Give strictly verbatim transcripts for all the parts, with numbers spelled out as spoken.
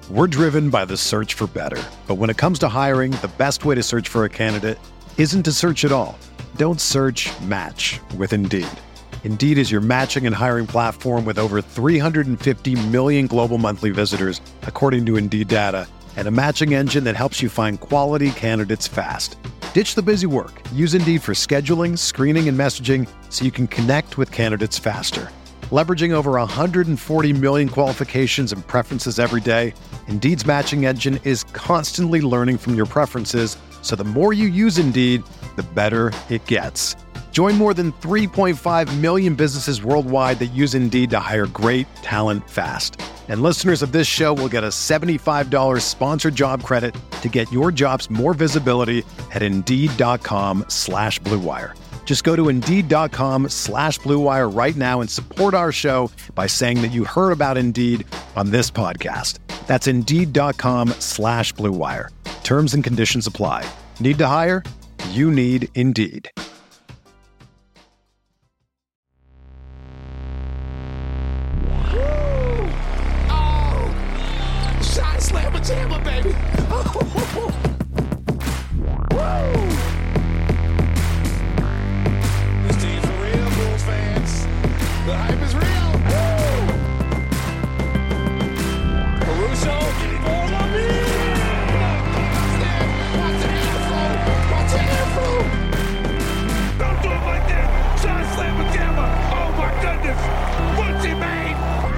We're driven by the search for better. But when it comes to hiring, the best way to search for a candidate isn't to search at all. Don't search, match with Indeed. Indeed is your matching and hiring platform with over three hundred fifty million global monthly visitors, according to Indeed data, and a matching engine that helps you find quality candidates fast. Ditch the busy work. Use Indeed for scheduling, screening, and messaging so you can connect with candidates faster. Leveraging over one hundred forty million qualifications and preferences every day, Indeed's matching engine is constantly learning from your preferences, so the more you use Indeed, the better it gets. Join more than three point five million businesses worldwide that use Indeed to hire great talent fast. And listeners of this show will get a seventy-five dollars sponsored job credit to get your jobs more visibility at Indeed.com slash Blue Wire. Just go to Indeed.com slash Blue Wire right now and support our show by saying that you heard about Indeed on this podcast. That's Indeed.com slash Blue Wire. Terms and conditions apply. Need to hire? You need Indeed. Slamma jamma, baby. Woo! This team's for real, Bulls fans. The hype is real. Woo! Caruso, for the lead. Watch the airflow. Watch the airflow. Don't do it like that. Shot slamma jamma. Oh my goodness. What's he made?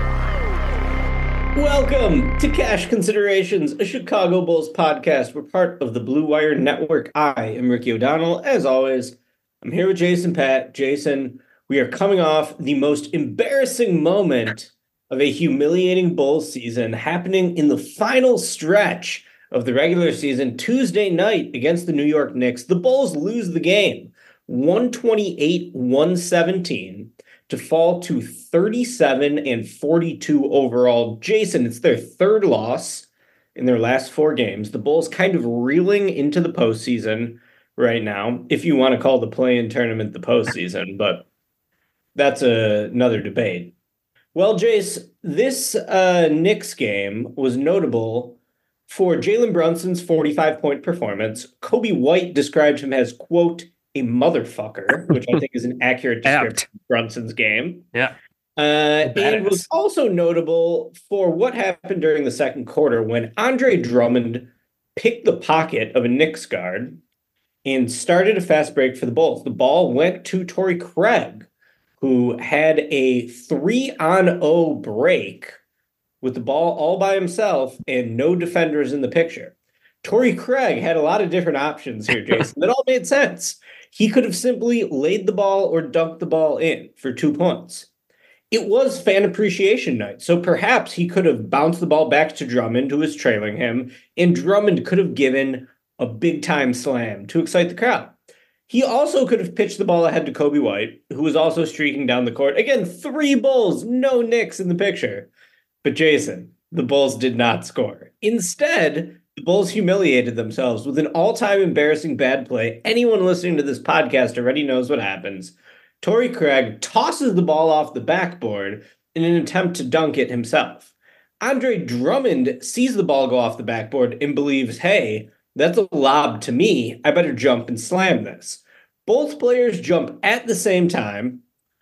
Welcome to Cash Considerations, a Chicago Bulls podcast. We're part of the Blue Wire Network. I am Ricky O'Donnell. As always, I'm here with Jason Patt. Jason, we are coming off the most embarrassing moment of a humiliating Bulls season happening in the final stretch of the regular season. Tuesday night against the New York Knicks, the Bulls lose the game one twenty-eight to one seventeen. To fall to thirty-seven and forty-two overall. Jason, it's their third loss in their last four games. The Bulls kind of reeling into the postseason right now, if you want to call the play-in tournament the postseason, but that's a, another debate. Well, Jace, this uh, Knicks game was notable for Jalen Brunson's forty-five point performance. Kobe White described him as, quote, a motherfucker, which I think is an accurate description of Brunson's game. Yeah. Uh, and was also notable for what happened during the second quarter when Andre Drummond picked the pocket of a Knicks guard and started a fast break for the Bulls. The ball went to Torrey Craig, who had a three on zero break with the ball all by himself and no defenders in the picture. Torrey Craig had a lot of different options here, Jason, that all made sense. He could have simply laid the ball or dunked the ball in for two points. It was fan appreciation night, so perhaps he could have bounced the ball back to Drummond, who was trailing him, and Drummond could have given a big-time slam to excite the crowd. He also could have pitched the ball ahead to Kobe White, who was also streaking down the court. Again, three Bulls, no Knicks in the picture. But Jason, the Bulls did not score. Instead, the Bulls humiliated themselves with an all-time embarrassing bad play. Anyone listening to this podcast already knows what happens. Torrey Craig tosses the ball off the backboard in an attempt to dunk it himself. Andre Drummond sees the ball go off the backboard and believes, hey, that's a lob to me. I better jump and slam this. Both players jump at the same time.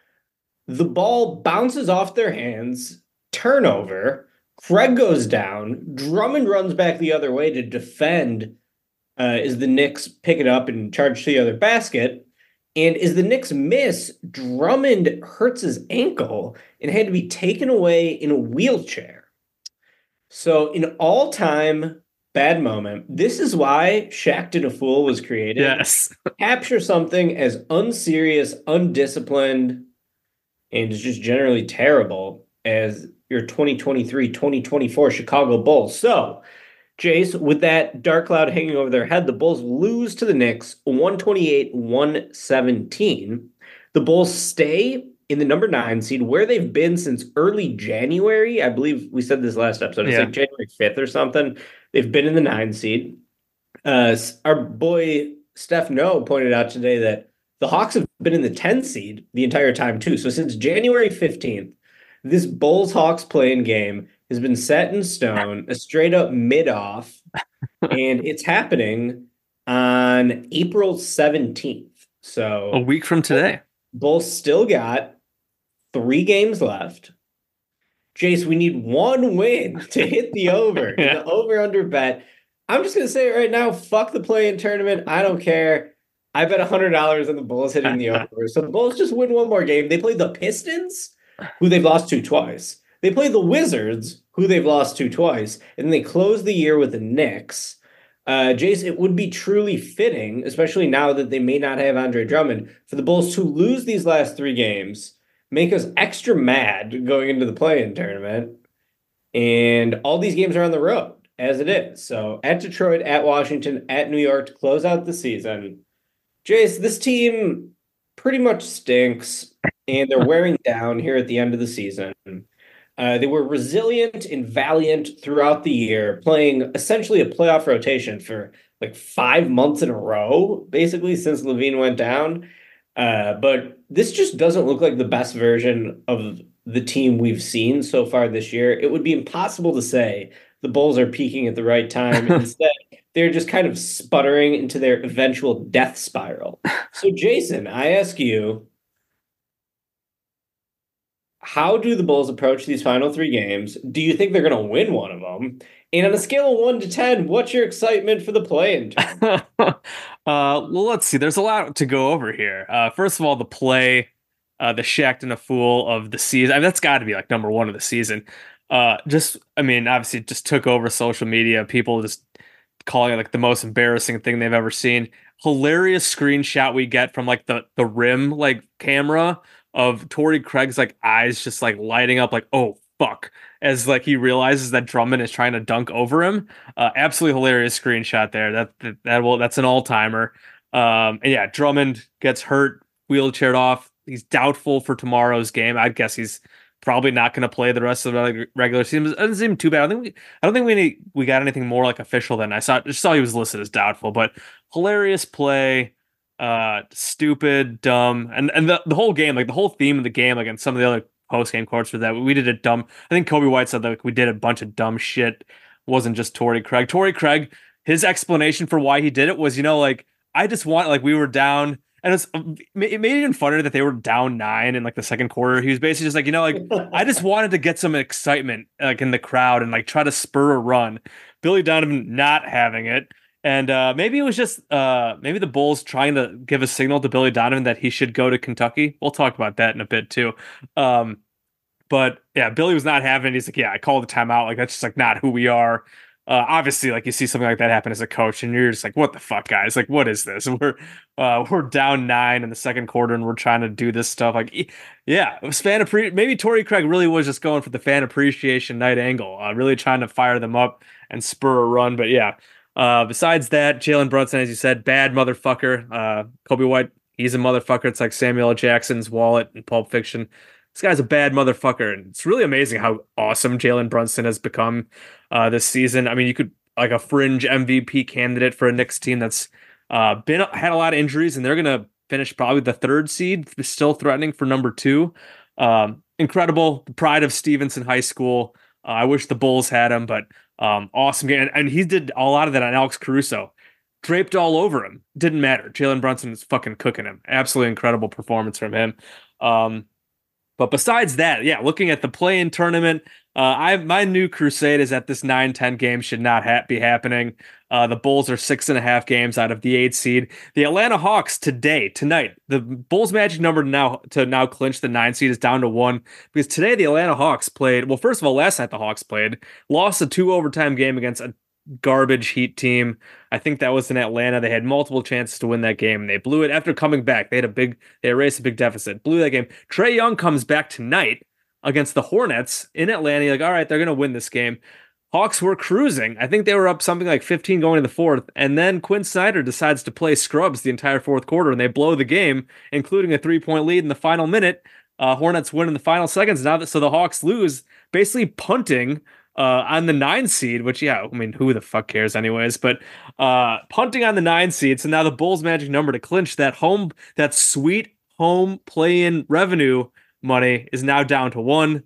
The ball bounces off their hands. Turnover. Craig goes down. Drummond runs back the other way to defend uh, as the Knicks pick it up and charge to the other basket. And as the Knicks miss, Drummond hurts his ankle and had to be taken away in a wheelchair. So an all-time bad moment. This is why Shaq Did a Fool was created. Yes. Capture something as unserious, undisciplined, and is just generally terrible as your twenty twenty-three twenty twenty-four Chicago Bulls. So, Jace, with that dark cloud hanging over their head, the Bulls lose to the Knicks one twenty-eight to one seventeen. The Bulls stay in the number nine seed, where they've been since early January. I believe we said this last episode. It's yeah. like January fifth or something. They've been in the nine seed. Uh, our boy Steph No pointed out today that the Hawks have been in the ten seed the entire time, too. So since January fifteenth, this Bulls-Hawks play-in game has been set in stone, a straight up mid off, and it's happening on April seventeenth. So a week from today. Bulls still got three games left. Jace, we need one win to hit the over. yeah. The over-under bet. I'm just going to say it right now, fuck the play-in tournament. I don't care. I bet one hundred dollars on the Bulls hitting the over. So the Bulls just win one more game. They play the Pistons, who they've lost to twice. They play the Wizards, who they've lost to twice. And then they close the year with the Knicks. Uh, Jace, it would be truly fitting, especially now that they may not have Andre Drummond, for the Bulls to lose these last three games, make us extra mad going into the play-in tournament. And all these games are on the road, as it is. So at Detroit, at Washington, at New York to close out the season. Jace, this team pretty much stinks, and they're wearing down here at the end of the season. Uh, they were resilient and valiant throughout the year, playing essentially a playoff rotation for like five months in a row, basically, since LaVine went down. Uh, but this just doesn't look like the best version of the team we've seen so far this year. It would be impossible to say the Bulls are peaking at the right time. Instead, they're just kind of sputtering into their eventual death spiral. So, Jason, I ask you, how do the Bulls approach these final three games? Do you think they're going to win one of them? And on a scale of one to ten, what's your excitement for the play-in tournament? uh, well, let's see. There's a lot to go over here. Uh, first of all, the play, uh, the Shaq and a fool of the season. I mean, that's got to be like number one of the season. Uh, just, I mean, obviously, it just took over social media. People just calling it like the most embarrassing thing they've ever seen. Hilarious screenshot we get from like the the rim like camera of Torrey Craig's like eyes just like lighting up like, oh fuck, as like he realizes that Drummond is trying to dunk over him. Uh, absolutely hilarious screenshot there. That that, that will that's an all timer. Um, and yeah, Drummond gets hurt, wheelchaired off. He's doubtful for tomorrow's game. I guess he's probably not going to play the rest of the regular season. It doesn't seem too bad. I think we, I don't think we need, we got anything more like official than I saw. Just saw he was listed as doubtful, but hilarious play. Uh, stupid, dumb, and and the, the whole game, like the whole theme of the game, like in some of the other post game quotes for that, we did a dumb. I think Kobe White said that like, we did a bunch of dumb shit. It wasn't just Torrey Craig. Torrey Craig, his explanation for why he did it was, you know, like I just want like we were down, and it's it made it even funnier that they were down nine in like the second quarter. He was basically just like, you know, like I just wanted to get some excitement like in the crowd and like try to spur a run. Billy Donovan not having it. And uh, maybe it was just uh, maybe the Bulls trying to give a signal to Billy Donovan that he should go to Kentucky. We'll talk about that in a bit too. Um, but yeah, Billy was not having it. He's like, yeah, I called the timeout. Like that's just like not who we are. Uh, obviously, like you see something like that happen as a coach, and you're just like, what the fuck, guys? Like, what is this? We're uh, we're down nine in the second quarter, and we're trying to do this stuff. Like, yeah, it was fan appre- Maybe Torrey Craig really was just going for the fan appreciation night angle, uh, really trying to fire them up and spur a run. But yeah. Uh, besides that, Jalen Brunson, as you said, bad motherfucker. Uh, Kobe White, he's a motherfucker. It's like Samuel L. Jackson's wallet in Pulp Fiction. This guy's a bad motherfucker, and it's really amazing how awesome Jalen Brunson has become uh, this season. I mean, you could like a fringe M V P candidate for a Knicks team that's uh, been had a lot of injuries, and they're gonna finish probably the third seed, still threatening for number two. Um, incredible, the pride of Stevenson High School. Uh, I wish the Bulls had him, but. Um, awesome game. And, and he did a lot of that on Alex Caruso. Draped all over him. Didn't matter. Jalen Brunson is fucking cooking him. Absolutely incredible performance from him. Um, but besides that, yeah, looking at the play-in tournament, uh, I my new crusade is that this nine ten game should not ha- be happening. Uh, the Bulls are six and a half games out of the eight seed. The Atlanta Hawks today, tonight, the Bulls' magic number now to now clinch the nine seed is down to one because today the Atlanta Hawks played. Well, first of all, last night the Hawks played, lost a two overtime game against a garbage Heat team. I think that was in Atlanta. They had multiple chances to win that game, and they blew it after coming back. They had a big, they erased a big deficit, blew that game. Trae Young comes back tonight against the Hornets in Atlanta. You're like, all right, they're going to win this game. Hawks were cruising. I think they were up something like fifteen going to the fourth, and then Quinn Snyder decides to play scrubs the entire fourth quarter, and they blow the game, including a three-point lead in the final minute. Uh, Hornets win in the final seconds. Now that so the Hawks lose, basically punting uh, on the nine seed. Which, yeah, I mean, who the fuck cares, anyways? But uh, punting on the nine seed. So now the Bulls' magic number to clinch that home, that sweet home play-in revenue money is now down to one.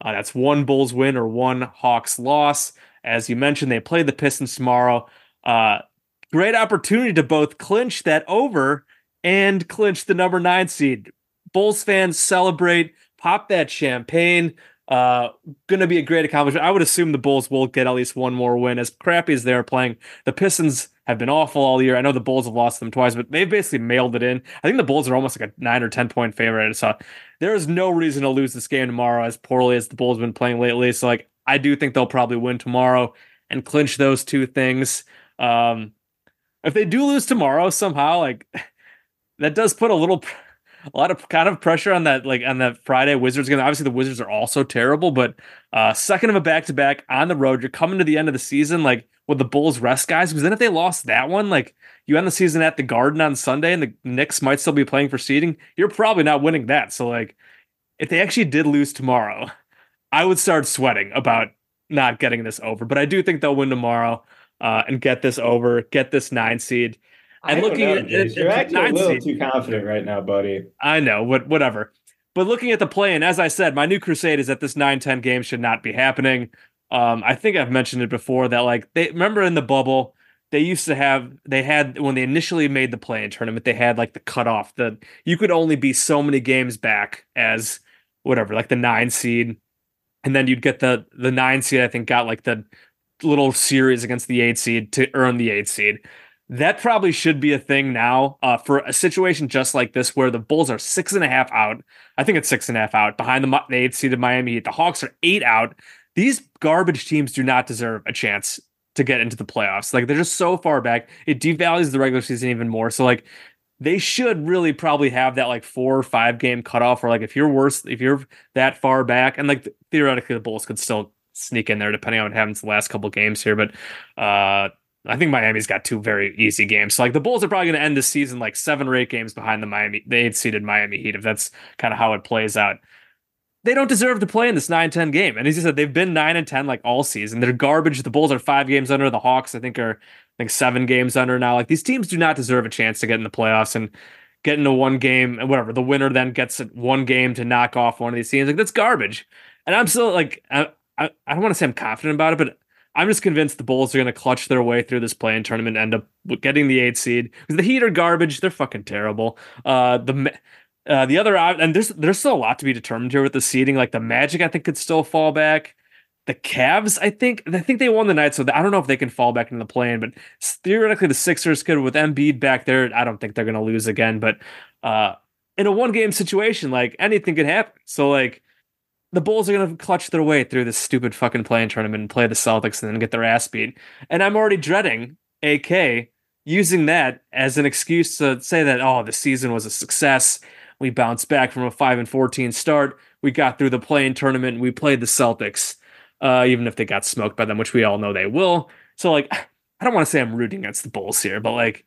Uh, that's one Bulls win or one Hawks loss. As you mentioned, they play the Pistons tomorrow. Uh, great opportunity to both clinch that over and clinch the number nine seed. Bulls fans celebrate, pop that champagne. Uh, gonna be a great accomplishment. I would assume the Bulls will get at least one more win. As crappy as they're playing, the Pistons have been awful all year. I know the Bulls have lost them twice, but they've basically mailed it in. I think the Bulls are almost like a nine or ten point favorite. So there is no reason to lose this game tomorrow, as poorly as the Bulls have been playing lately. So like, I do think they'll probably win tomorrow and clinch those two things. Um, if they do lose tomorrow somehow, like that does put a little. A lot of kind of pressure on that, like on that Friday Wizards game. Obviously, the Wizards are also terrible, but uh, second of a back to back on the road. You're coming to the end of the season, like with the Bulls rest guys. Because then if they lost that one, like you end the season at the Garden on Sunday, and the Knicks might still be playing for seeding. You're probably not winning that. So like, if they actually did lose tomorrow, I would start sweating about not getting this over. But I do think they'll win tomorrow uh, and get this over, get this nine seed. And looking know, at it, you're actually a little seed. Too confident right now, buddy. I know, what whatever. But looking at the play, and as I said, my new crusade is that this nine ten game should not be happening. Um, I think I've mentioned it before that like they remember in the bubble, they used to have they had when they initially made the play-in tournament, they had like the cutoff that you could only be so many games back as whatever, like the nine seed, and then you'd get the the nine seed. I think got like the little series against the eight seed to earn the eight seed. That probably should be a thing now uh, for a situation just like this, where the Bulls are six and a half out. I think it's six and a half out behind the, the eighth seeded Miami Heat. The Hawks are eight out. These garbage teams do not deserve a chance to get into the playoffs. Like they're just so far back. It devalues the regular season even more. So like they should really probably have that like four or five game cutoff, or like if you're worse, if you're that far back, and like theoretically the Bulls could still sneak in there depending on what happens the last couple games here. But uh, I think Miami's got two very easy games. So like the Bulls are probably going to end the season like seven or eight games behind the Miami, the eighth seeded Miami Heat, if that's kind of how it plays out. They don't deserve to play in this nine ten game. And as you said, they've been nine and ten like all season. They're garbage. The Bulls are five games under. The Hawks, I think, are I think seven games under now. Like these teams do not deserve a chance to get in the playoffs and get into one game and whatever. The winner then gets one game to knock off one of these teams. Like that's garbage. And I'm still like, I, I, I don't want to say I'm confident about it, but I'm just convinced the Bulls are going to clutch their way through this play-in tournament and end up getting the eighth seed. Because the Heat are garbage. They're fucking terrible. Uh, the uh, the other, and there's there's still a lot to be determined here with the seeding. Like the Magic, I think, could still fall back. The Cavs, I think, I think they won the night, so I don't know if they can fall back in the play-in. But theoretically, the Sixers could, with Embiid back there, I don't think they're going to lose again. But uh, in a one-game situation, like anything could happen. So like, the Bulls are going to clutch their way through this stupid fucking play-in tournament and play the Celtics and then get their ass beat. And I'm already dreading A K using that as an excuse to say that, oh, the season was a success. We bounced back from a five and fourteen start. We got through the play-in tournament and we played the Celtics, uh, even if they got smoked by them, which we all know they will. So, like, I don't want to say I'm rooting against the Bulls here, but, like,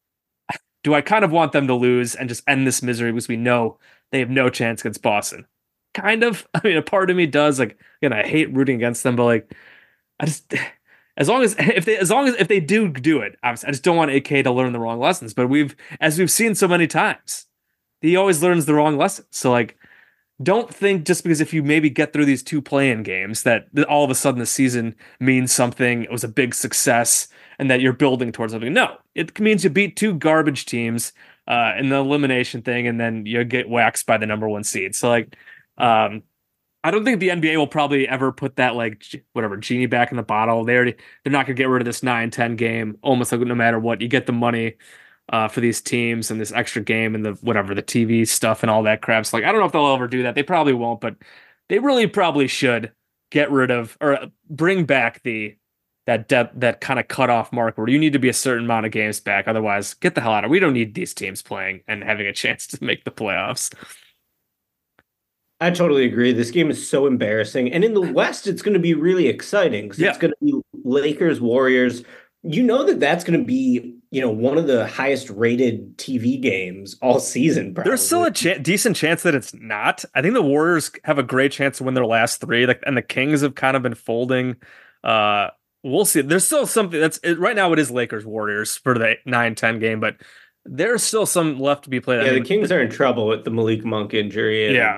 do I kind of want them to lose and just end this misery because we know they have no chance against Boston? Kind of. I mean, a part of me does. Like, again, I hate rooting against them, but like, I just, as long as if they, as long as if they do do it, obviously, I just don't want A K to learn the wrong lessons. But we've, as we've seen so many times, he always learns the wrong lessons. So like, don't think just because if you maybe get through these two play-in games that all of a sudden the season means something. It was a big success, and that you're building towards something. No, it means you beat two garbage teams uh, in the elimination thing, and then you get waxed by the number one seed. So like. Um, I don't think the N B A will probably ever put that like whatever genie back in the bottle. They already they're not gonna get rid of this nine ten game. Almost like no matter what, you get the money uh, for these teams and this extra game and the whatever the T V stuff and all that crap. So like I don't know if they'll ever do that. They probably won't, but they really probably should get rid of or bring back the that depth that kind of cutoff mark where you need to be a certain amount of games back. Otherwise, get the hell out of it. We don't need these teams playing and having a chance to make the playoffs. I totally agree. This game is so embarrassing. And in the West, it's going to be really exciting because yeah. It's going to be Lakers, Warriors. You know that that's going to be, you know, one of the highest rated T V games all season. Probably. There's still a ch- decent chance that it's not. I think the Warriors have a great chance to win their last three. Like, and the Kings have kind of been folding. Uh, we'll see. There's still something that's it, right now. It is Lakers, Warriors for the nine ten game, but there's still some left to be played. Yeah, I mean, the Kings are in trouble with the Malik Monk injury. And- yeah.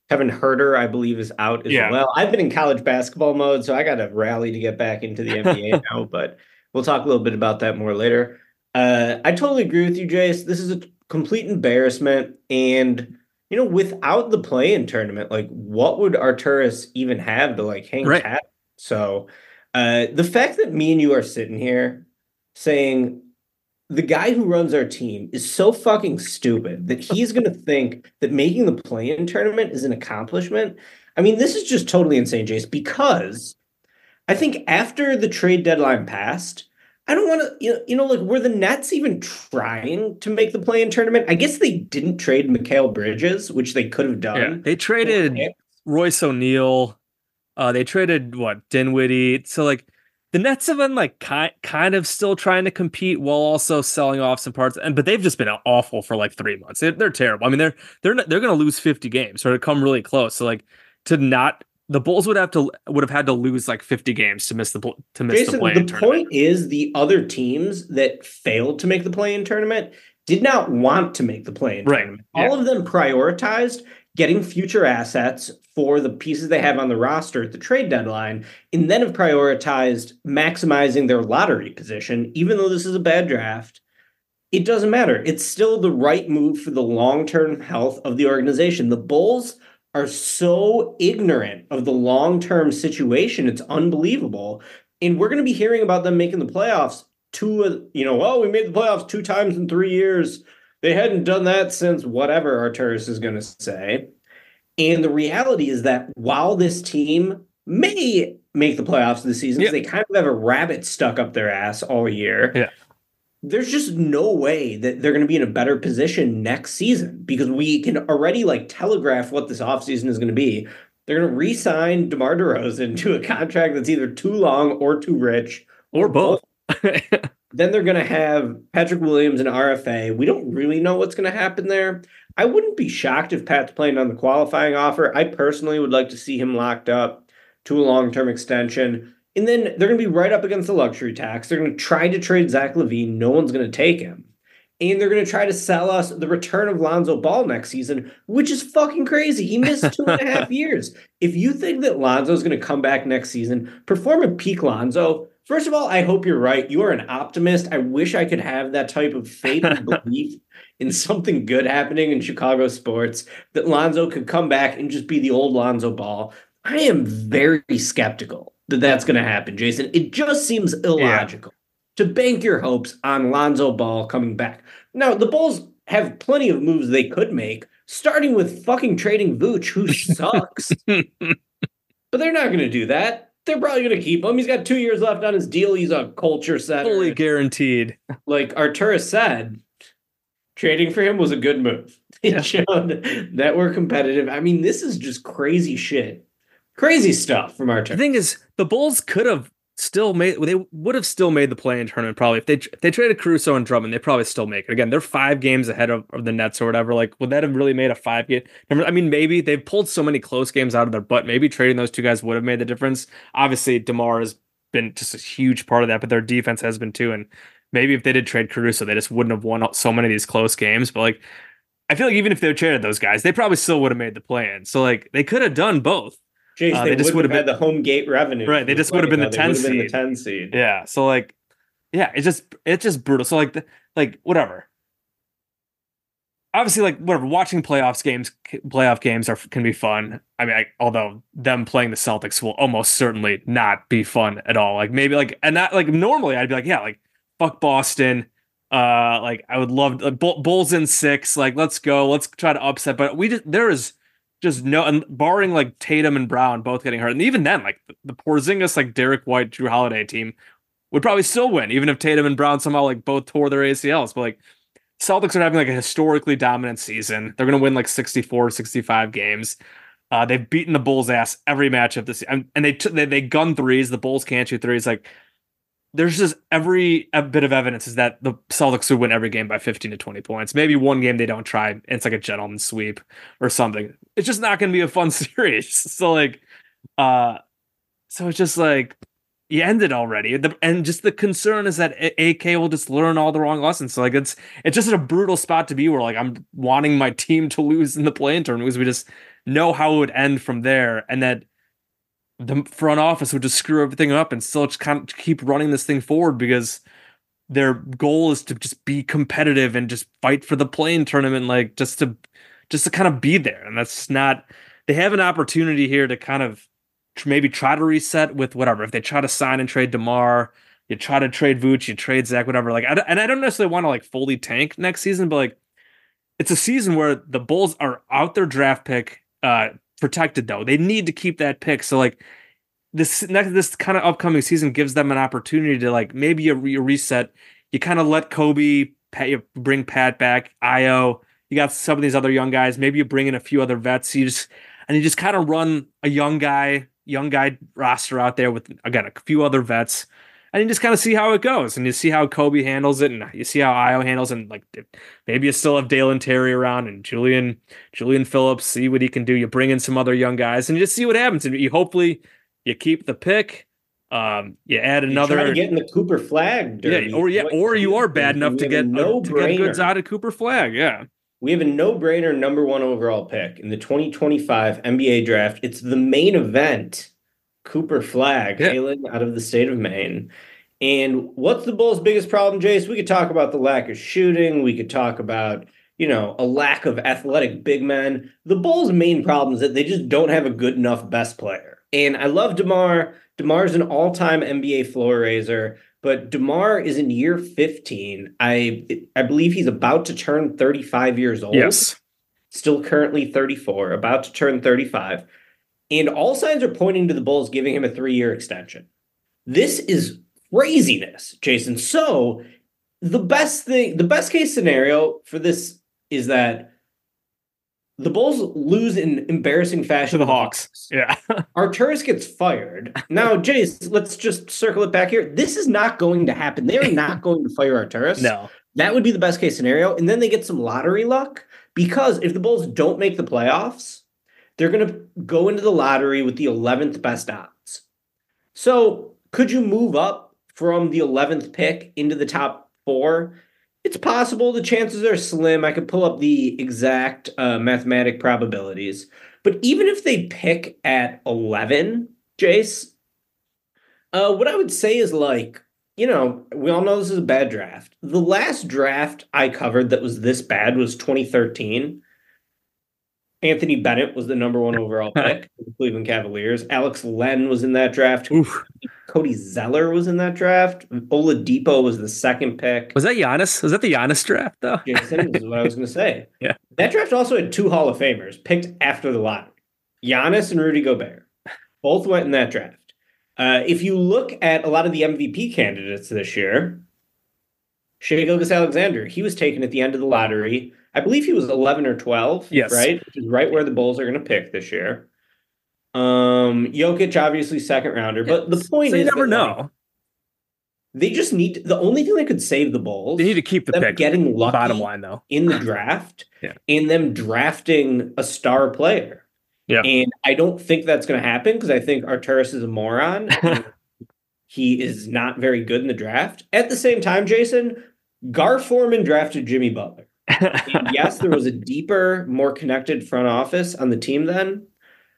Kevin Huerter, I believe, is out as Yeah. well. I've been in college basketball mode, so I got to rally to get back into the N B A now, but we'll talk a little bit about that more later. Uh, I totally agree with you, Jace. This is a complete embarrassment. And, you know, without the play-in tournament, like, what would Arturas even have to, like, hang Right. hat? So uh, the fact that me and you are sitting here saying the guy who runs our team is so fucking stupid that he's going to think that making the play-in tournament is an accomplishment. I mean, this is just totally insane, Jace, because I think after the trade deadline passed, I don't want to, you know, you know, like, were the Nets even trying to make the play-in tournament? I guess they didn't trade Mikal Bridges, which they could have done. Yeah. They traded Royce O'Neal. Uh, they traded, what, Dinwiddie. So, like, the Nets have been like kind kind of still trying to compete while also selling off some parts, and but they've just been awful for like three months. They're, they're terrible. I mean, they're they're not, they're going to lose fifty games or to come really close. So like to not the Bulls would have to would have had to lose like fifty games to miss the to miss Jason, the play. The tournament. point is the other teams that failed to make the play-in tournament did not want to make the play-in right. tournament. Yeah. All of them prioritized getting future assets for the pieces they have on the roster at the trade deadline, and then have prioritized maximizing their lottery position. Even though this is a bad draft, it doesn't matter. It's still the right move for the long-term health of the organization. The Bulls are so ignorant of the long-term situation. It's unbelievable. And we're going to be hearing about them making the playoffs two, you know, oh, we made the playoffs two times in three years. They hadn't done that since whatever Arturas is going to say. And the reality is that while this team may make the playoffs this season, because yeah. they kind of have a rabbit stuck up their ass all year, yeah. there's just no way that they're going to be in a better position next season, because we can already like telegraph what this offseason is going to be. They're going to re-sign DeMar DeRozan to a contract that's either too long or too rich. Or, or both. both. Then they're going to have Patrick Williams and R F A. We don't really know what's going to happen there. I wouldn't be shocked if Pat's playing on the qualifying offer. I personally would like to see him locked up to a long-term extension. And then they're going to be right up against the luxury tax. They're going to try to trade Zach LaVine. No one's going to take him. And they're going to try to sell us the return of Lonzo Ball next season, which is fucking crazy. He missed two and a half years. If you think that Lonzo's going to come back next season, perform at peak Lonzo, first of all, I hope you're right. You are an optimist. I wish I could have that type of faith and belief in something good happening in Chicago sports, that Lonzo could come back and just be the old Lonzo Ball. I am very skeptical that that's going to happen, Jason. It just seems illogical yeah. to bank your hopes on Lonzo Ball coming back. Now, the Bulls have plenty of moves they could make, starting with fucking trading Vooch, who sucks. But they're not going to do that. They're probably going to keep him. He's got two years left on his deal. He's a culture setter. Fully guaranteed. Like Arturas said, trading for him was a good move. It yeah. showed that we're competitive. I mean, this is just crazy shit. Crazy stuff from Arturas. The thing is, the Bulls could have still made, they would have still made the play-in tournament probably. If they if they traded Caruso and Drummond, they probably still make it. Again, they're five games ahead of, of the Nets or whatever. Like, would that have really made a five game? I mean, maybe they've pulled so many close games out of their butt. Maybe trading those two guys would have made the difference. Obviously, DeMar has been just a huge part of that, but their defense has been too. And maybe if they did trade Caruso, they just wouldn't have won so many of these close games. But like, I feel like even if they traded those guys, they probably still would have made the play-in. So like, they could have done both. Jace, uh, they, they just would have had the home gate revenue. Right. They just would have been the ten seed. Been the ten seed. Yeah. So like, yeah, it's just, it's just brutal. So like, the, like whatever. Obviously, like whatever, watching playoffs games, playoff games are can be fun. I mean, I, although them playing the Celtics will almost certainly not be fun at all. Like maybe like, and not like normally I'd be like, yeah, like fuck Boston. Uh, like I would love like, Bulls in six. Like let's go, let's try to upset. But we just there is. Just no, and barring like Tatum and Brown both getting hurt, and even then, like the, the Porzingis, like Derek White, Drew Holiday team would probably still win, even if Tatum and Brown somehow like both tore their A C Ls. But like Celtics are having like a historically dominant season. They're going to win like sixty-four, sixty-five games. Uh, they've beaten the Bulls' ass every matchup this year, and, and they, t- they they gun threes. The Bulls can't shoot threes. Like there's just every a bit of evidence is that the Celtics would win every game by fifteen to twenty points. Maybe one game they don't try. And it's like a gentleman's sweep or something. It's just not going to be a fun series. So like, uh, so it's just like you ended already. The, and just the concern is that A K will just learn all the wrong lessons. So like, it's, it's just a brutal spot to be where like, I'm wanting my team to lose in the play-in tournament because we just, know how it would end from there, and that the front office would just screw everything up and still just kind of keep running this thing forward because their goal is to just be competitive and just fight for the play-in tournament, like just to just to kind of be there. And that's not, they have an opportunity here to kind of maybe try to reset with whatever. If they try to sign and trade DeMar, you try to trade Vooch, you trade Zach, whatever. Like, I, and I don't necessarily want to like fully tank next season, but like it's a season where the Bulls are out their draft pick, uh, protected though. They need to keep that pick. So like this next, this kind of upcoming season gives them an opportunity to like maybe a, re- a reset. You kind of let Kobe, Pat, you bring Pat back, Io. You got some of these other young guys. Maybe you bring in a few other vets. You just and you just kind of run a young guy, young guy roster out there with again a few other vets, and you just kind of see how it goes. And you see how Kobe handles it, and you see how Io handles it. And like maybe you still have Dalen Terry around and Julian Julian Phillips. See what he can do. You bring in some other young guys, and you just see what happens. And you hopefully you keep the pick. Um, you add another. You try to get in the Cooper Flag derby. Yeah, or yeah, or you are bad enough to get no to get goods out of Cooper Flag. Yeah. We have a no-brainer number one overall pick in the twenty twenty-five N B A draft. It's the main event, Cooper Flag, yeah. hailing out of the state of Maine. And what's the Bulls' biggest problem, Jace? We could talk about the lack of shooting. We could talk about, you know, a lack of athletic big men. The Bulls' main problem is that they just don't have a good enough best player. And I love DeMar. DeMar's an all-time N B A floor raiser. But DeMar is in year fifteen. I I believe he's about to turn thirty-five years old. Yes. Still currently thirty-four, about to turn thirty-five. And all signs are pointing to the Bulls giving him a three-year extension. This is craziness, Jason. So the best thing, the best case scenario for this is that the Bulls lose in embarrassing fashion to the Hawks. Hawks. Yeah. Arturas gets fired. Now, Jace, let's just circle it back here. This is not going to happen. They are not going to fire Arturas. No. That would be the best case scenario. And then they get some lottery luck because if the Bulls don't make the playoffs, they're going to go into the lottery with the eleventh best odds. So could you move up from the eleventh pick into the top four? It's possible. The chances are slim. I could pull up the exact uh, mathematic probabilities. But even if they pick at eleven, Jace, uh, what I would say is like, you know, we all know this is a bad draft. The last draft I covered that was this bad was twenty thirteen. Anthony Bennett was the number one overall pick for the Cleveland Cavaliers. Alex Len was in that draft. Oof. Cody Zeller was in that draft. Oladipo was the second pick. Was that Giannis? Was that the Giannis draft, though? Jason, this is what I was going to say. Yeah. That draft also had two Hall of Famers picked after the lottery. Giannis and Rudy Gobert. Both went in that draft. Uh, if you look at a lot of the M V P candidates this year, Shai Gilgeous-Alexander, he was taken at the end of the lottery. I believe he was eleven or twelve, yes. right? Which is right where the Bulls are going to pick this year. Um, Jokic, obviously second rounder, but the point so is, you never that, know. Like, they just need to, the only thing that could save the Bulls. They need to keep the them pick. Getting lucky bottom line though in the draft, yeah. and them drafting a star player. Yeah, and I don't think that's going to happen because I think Arturas is a moron. He is not very good in the draft. At the same time, Jason, Gar Forman drafted Jimmy Butler. And yes, there was a deeper, more connected front office on the team then.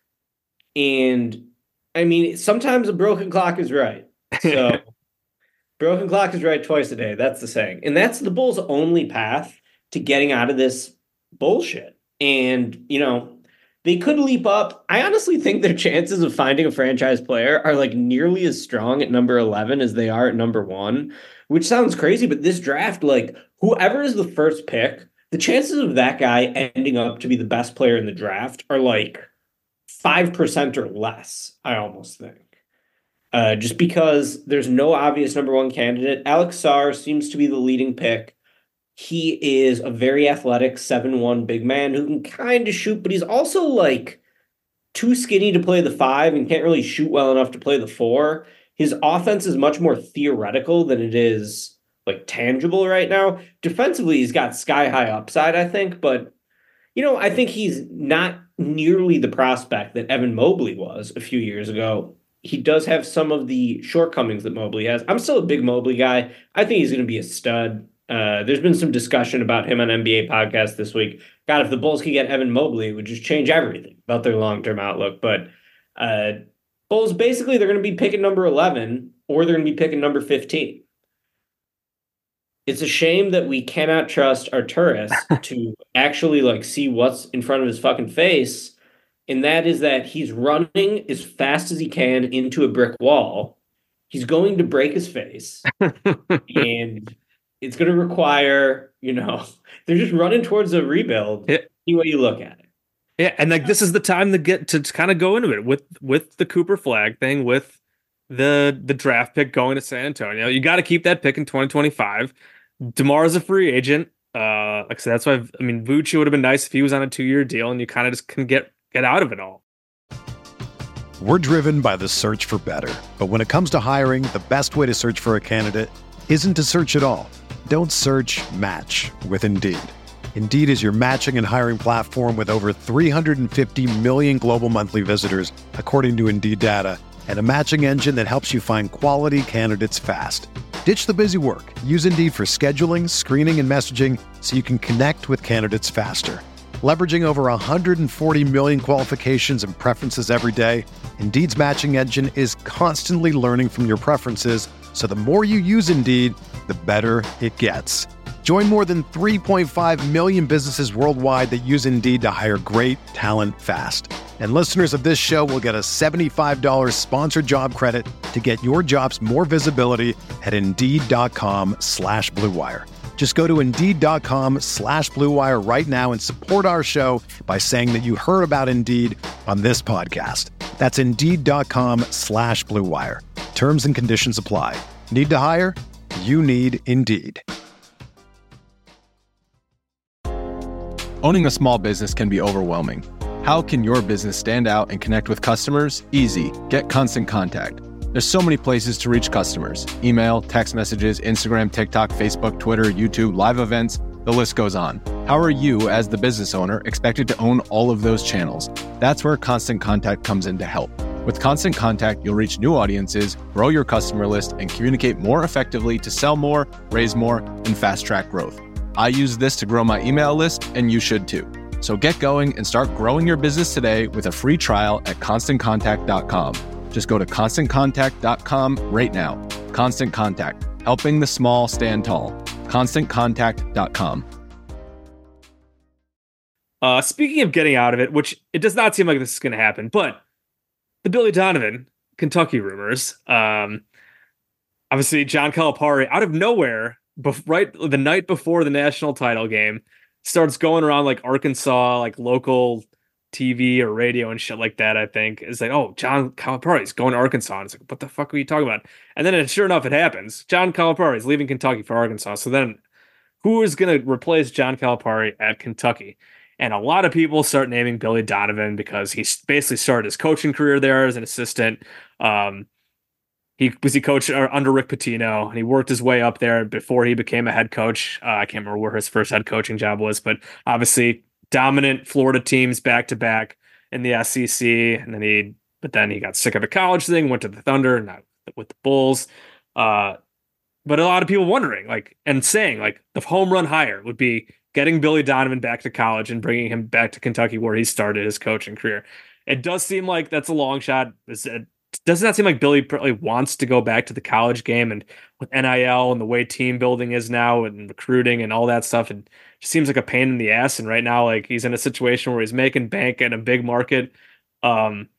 And I mean, sometimes a broken clock is right. So broken clock is right twice a day. That's the saying. And that's the Bulls' only path to getting out of this bullshit. And, you know, they could leap up. I honestly think their chances of finding a franchise player are like nearly as strong at number eleven as they are at number one, which sounds crazy. But this draft, like whoever is the first pick, the chances of that guy ending up to be the best player in the draft are like five percent or less, I almost think. Uh, just because there's no obvious number one candidate. Alex Sarr seems to be the leading pick. He is a very athletic seven one big man who can kind of shoot, but he's also like too skinny to play the five and can't really shoot well enough to play the four. His offense is much more theoretical than it is like tangible right now. Defensively, he's got sky high upside, I think, but you know, I think he's not nearly the prospect that Evan Mobley was a few years ago. He does have some of the shortcomings that Mobley has. I'm still a big Mobley guy. I think he's going to be a stud. Uh, there's been some discussion about him on N B A podcasts this week. God, if the Bulls could get Evan Mobley, it would just change everything. about their long-term outlook. But uh, Bulls, basically, they're going to be picking number eleven or they're going to be picking number fifteen. It's a shame that we cannot trust Arturas to actually like see what's in front of his fucking face. And that is that he's running as fast as he can into a brick wall. He's going to break his face. And it's going to require, you know, they're just running towards a rebuild. Yeah. Any way you look at it. Yeah, and like this is the time to get to, to kind of go into it with with the Cooper Flag thing, with the the draft pick going to San Antonio. You got to keep that pick in twenty twenty-five. DeMar is a free agent. Uh, like I said, that's why I've, I mean, Vucci would have been nice if he was on a two-year deal, and you kind of just can get get out of it all. We're driven by the search for better, but when it comes to hiring, the best way to search for a candidate isn't to search at all. Don't search, match with Indeed. Indeed is your matching and hiring platform with over three hundred fifty million global monthly visitors, according to Indeed data, and a matching engine that helps you find quality candidates fast. Ditch the busy work. Use Indeed for scheduling, screening, and messaging so you can connect with candidates faster. Leveraging over one hundred forty million qualifications and preferences every day, Indeed's matching engine is constantly learning from your preferences, so the more you use Indeed, the better it gets. Join more than three point five million businesses worldwide that use Indeed to hire great talent fast. And listeners of this show will get a seventy-five dollars sponsored job credit to get your jobs more visibility at Indeed.com slash Blue Wire. Just go to Indeed.com slash Blue Wire right now and support our show by saying that you heard about Indeed on this podcast. That's Indeed.com slash Blue Wire. Terms and conditions apply. Need to hire? You need Indeed. Owning a small business can be overwhelming. How can your business stand out and connect with customers? Easy. Get Constant Contact. There's so many places to reach customers. Email, text messages, Instagram, TikTok, Facebook, Twitter, YouTube, live events, the list goes on. How are you, as the business owner, expected to own all of those channels? That's where Constant Contact comes in to help. With Constant Contact, you'll reach new audiences, grow your customer list, and communicate more effectively to sell more, raise more, and fast-track growth. I use this to grow my email list, and you should too. So get going and start growing your business today with a free trial at constant contact dot com. Just go to constant contact dot com right now. Constant Contact, helping the small stand tall. constant contact dot com. Uh, speaking of getting out of it, which it does not seem like this is going to happen, but the Billy Donovan Kentucky rumors. Um, obviously, John Calipari, out of nowhere, bef- right the night before the national title game, starts going around like Arkansas, like local T V or radio and shit like that, I think. It's like, oh, John Calipari's going to Arkansas. And it's like, what the fuck are you talking about? And then it, sure enough, it happens. John Calipari is leaving Kentucky for Arkansas. So then who is going to replace John Calipari at Kentucky? And a lot of people start naming Billy Donovan because he basically started his coaching career there as an assistant. Um, he was he coached under Rick Pitino, and he worked his way up there before he became a head coach. Uh, I can't remember where his first head coaching job was, but obviously dominant Florida teams back to back in the S E C. And then he, but then he got sick of the college thing, went to the Thunder, not with the Bulls. Uh, but a lot of people wondering, like, and saying, like, the home run hire would be getting Billy Donovan back to college and bringing him back to Kentucky where he started his coaching career. It does seem like that's a long shot. It does not seem like Billy really wants to go back to the college game, and with N I L and the way team building is now and recruiting and all that stuff, it just seems like a pain in the ass. And right now, like, he's in a situation where he's making bank in a big market um,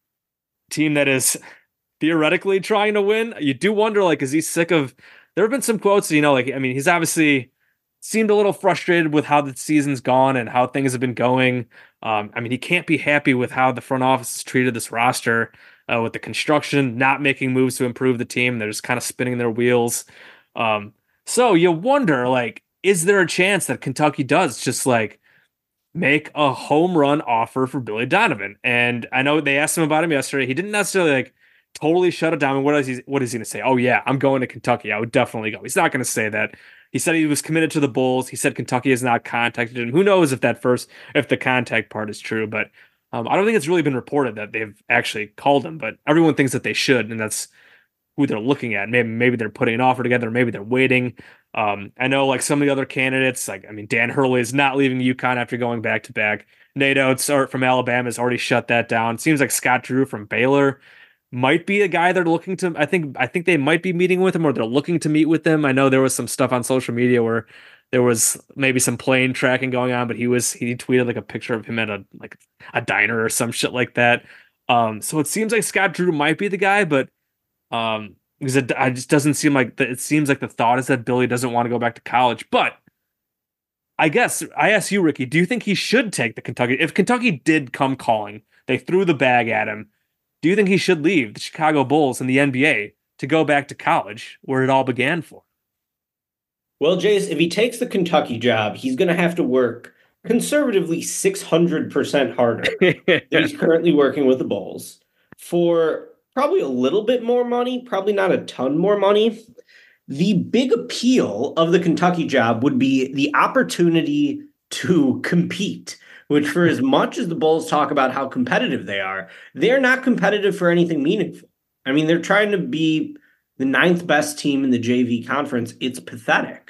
team that is theoretically trying to win. You do wonder, like, is he sick of, there have been some quotes, you know, like, I mean, he's obviously seemed a little frustrated with how the season's gone and how things have been going. Um, I mean, he can't be happy with how the front office has treated this roster uh, with the construction, not making moves to improve the team. They're just kind of spinning their wheels. Um, so you wonder, like, is there a chance that Kentucky does just like make a home run offer for Billy Donovan? And I know they asked him about him yesterday. He didn't necessarily like totally shut it down. And what is he, what is he going to say? Oh yeah, I'm going to Kentucky. I would definitely go. He's not going to say that. He said he was committed to the Bulls. He said Kentucky has not contacted him. Who knows if that first, if the contact part is true, but um, I don't think it's really been reported that they've actually called him, but everyone thinks that they should. And that's who they're looking at. Maybe maybe they're putting an offer together, maybe they're waiting. Um, I know like some of the other candidates, like I mean, Dan Hurley is not leaving UConn after going back to back. Nate Oates from Alabama has already shut that down. It seems like Scott Drew from Baylor might be a guy they're looking to. I think I think they might be meeting with him, or they're looking to meet with him. I know there was some stuff on social media where there was maybe some plane tracking going on, but he was he tweeted like a picture of him at a like a diner or some shit like that. Um, so it seems like Scott Drew might be the guy, but um, because it, it just doesn't seem like the, it seems like the thought is that Billy doesn't want to go back to college. But I guess I ask you, Ricky, do you think he should take the Kentucky? If Kentucky did come calling, they threw the bag at him. Do you think he should leave the Chicago Bulls and the N B A to go back to college where it all began for? Well, Jace, if he takes the Kentucky job, he's going to have to work conservatively six hundred percent harder than he's currently working with the Bulls for probably a little bit more money, probably not a ton more money. The big appeal of the Kentucky job would be the opportunity to compete, which for as much as the Bulls talk about how competitive they are, they're not competitive for anything meaningful. I mean, they're trying to be the ninth best team in the J V conference. It's pathetic.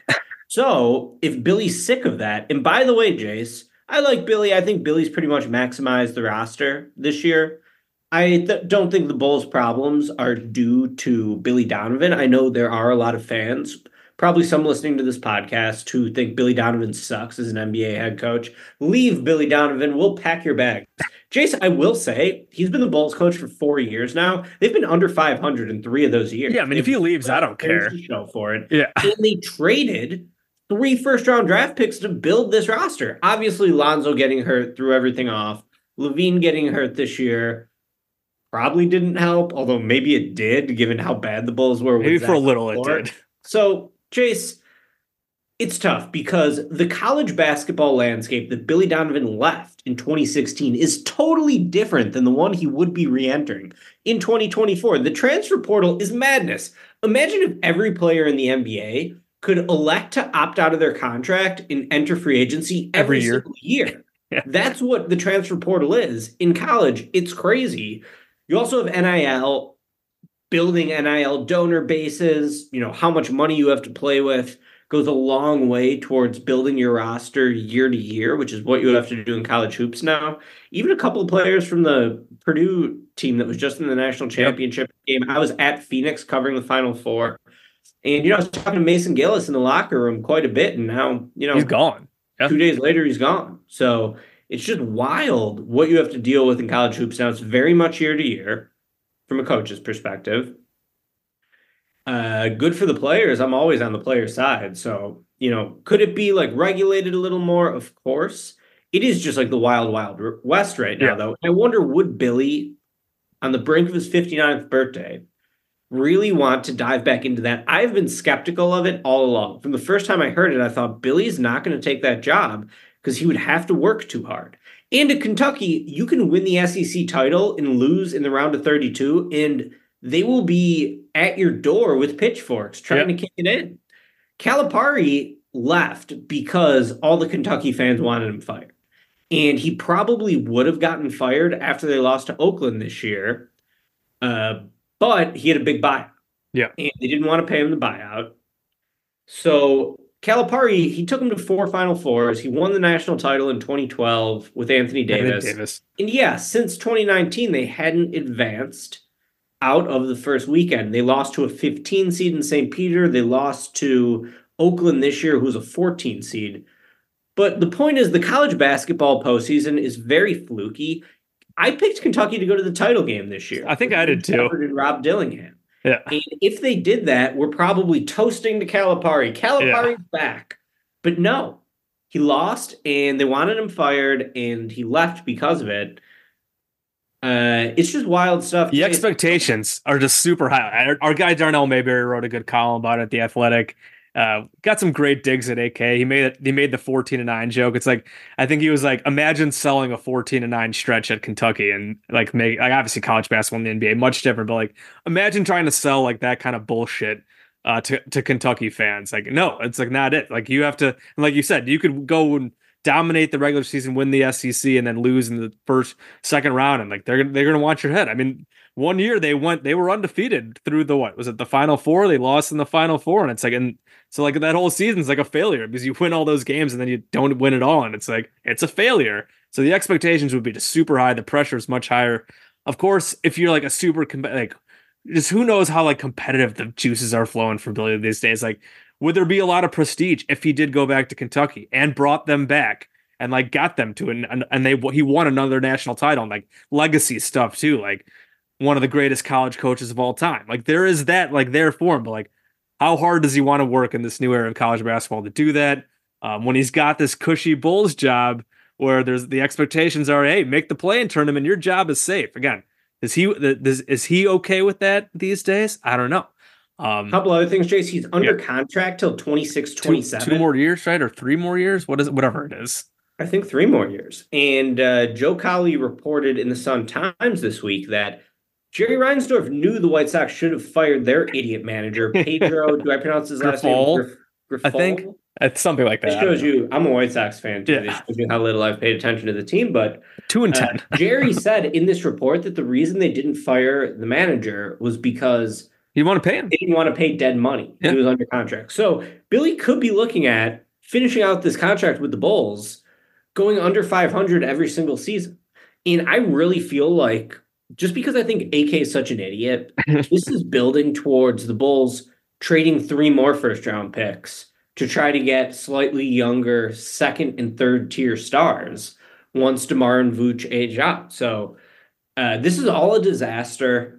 So if Billy's sick of that, and by the way, Jace, I like Billy. I think Billy's pretty much maximized the roster this year. I th- don't think the Bulls' problems are due to Billy Donovan. I know there are a lot of fans, probably some listening to this podcast, who think Billy Donovan sucks as an N B A head coach. Leave Billy Donovan. We'll pack your bags. Jason, I will say, he's been the Bulls coach for four years now. They've been under five hundred in three of those years. Yeah, I mean, They've if he leaves, I don't care. Show for it. Yeah. And they traded three first-round draft picks to build this roster. Obviously, Lonzo getting hurt threw everything off. Levine getting hurt this year probably didn't help, although maybe it did, given how bad the Bulls were. Maybe for a little it did. So, Chase, it's tough because the college basketball landscape that Billy Donovan left in twenty sixteen is totally different than the one he would be re-entering in twenty twenty-four. The transfer portal is madness. Imagine if every player in the N B A could elect to opt out of their contract and enter free agency every, every year. Single year. Yeah. That's what the transfer portal is. In college, it's crazy. You also have N I L, building N I L donor bases, you know, how much money you have to play with goes a long way towards building your roster year to year, which is what you have to do in college hoops now. Even a couple of players from the Purdue team that was just in the national championship yep. game. I was at Phoenix covering the Final Four. And, you know, I was talking to Mason Gillis in the locker room quite a bit, and now, you know, he's gone. Yeah. Two days later, he's gone. So it's just wild what you have to deal with in college hoops. Now, it's very much year to year from a coach's perspective. Uh, good for the players. I'm always on the player side. So, you know, could it be like regulated a little more? Of course. It is just like the wild, wild west right now, yeah. though. I wonder, would Billy, on the brink of his fifty-ninth birthday, really want to dive back into that? I've been skeptical of it all along. From the first time I heard it, I thought Billy's not going to take that job because he would have to work too hard. And at Kentucky, you can win the S E C title and lose in the round of thirty-two, and they will be at your door with pitchforks trying yep. to kick it in. Calipari left because all the Kentucky fans wanted him fired. And he probably would have gotten fired after they lost to Oakland this year. Uh, but he had a big buyout. Yeah. And they didn't want to pay him the buyout. So Calipari, he took him to four Final Fours. He won the national title in twenty twelve with Anthony Davis. Anthony Davis. And yeah, since twenty nineteen, they hadn't advanced out of the first weekend. They lost to a fifteen seed in Saint Peter. They lost to Oakland this year, who's a fourteen seed. But the point is, the college basketball postseason is very fluky. I picked Kentucky to go to the title game this year. I think I did too. And Rob Dillingham. Yeah. And if they did that, we're probably toasting to Calipari. Calipari's yeah. back. But no, he lost, and they wanted him fired, and he left because of it. Uh, it's just wild stuff. The expectations are just super high. Our, our guy Darnell Mayberry wrote a good column about it at The Athletic. Uh, got some great digs at A K. He made it. He made the fourteen to nine joke. It's like, I think he was like, imagine selling a fourteen to nine stretch at Kentucky and like make like obviously college basketball in the N B A much different, but like imagine trying to sell like that kind of bullshit uh, to to Kentucky fans. Like, no, it's like not it. Like you have to, and like you said, you could go and dominate the regular season, win the S E C, and then lose in the first, second round, and like they're they're gonna want your head. I mean, one year they went, they were undefeated through the, what was it, the Final Four? They lost in the Final Four. And it's like, and so like that whole season's like a failure because you win all those games and then you don't win it all. And it's like, it's a failure. So the expectations would be just super high. The pressure is much higher. Of course, if you're like a super, like, just who knows how like competitive the juices are flowing for Billy these days. Like, would there be a lot of prestige if he did go back to Kentucky and brought them back and like got them to an, and, and they, he won another national title and like legacy stuff too. Like one of the greatest college coaches of all time. Like there is that like there for him, but like how hard does he want to work in this new era of college basketball to do that? Um, when he's got this cushy Bulls job where there's the expectations are, hey, make the play-in tournament, your job is safe. Again, is he is, is he okay with that these days? I don't know. Um, a couple other things, Jace. He's under yeah. contract till twenty-six, twenty-seven. Two, two more years, right? Or three more years? What is it? Whatever it is. I think three more years. And uh, Joe Colley reported in the Sun Times this week that Jerry Reinsdorf knew the White Sox should have fired their idiot manager, Pedro. Do I pronounce his last Grifol, name? Grif- I think it's something like that. It shows you, I'm a White Sox fan too. Yeah. It shows you how little I've paid attention to the team. But two and uh, ten. Jerry said in this report that the reason they didn't fire the manager was because you want to pay him. They didn't want to pay dead money. Yeah. He was under contract. So Billy could be looking at finishing out this contract with the Bulls, going under five hundred every single season. And I really feel like, just because I think A K is such an idiot, this is building towards the Bulls trading three more first round picks to try to get slightly younger second and third tier stars once DeMar and Vooch age out. So uh, this is all a disaster.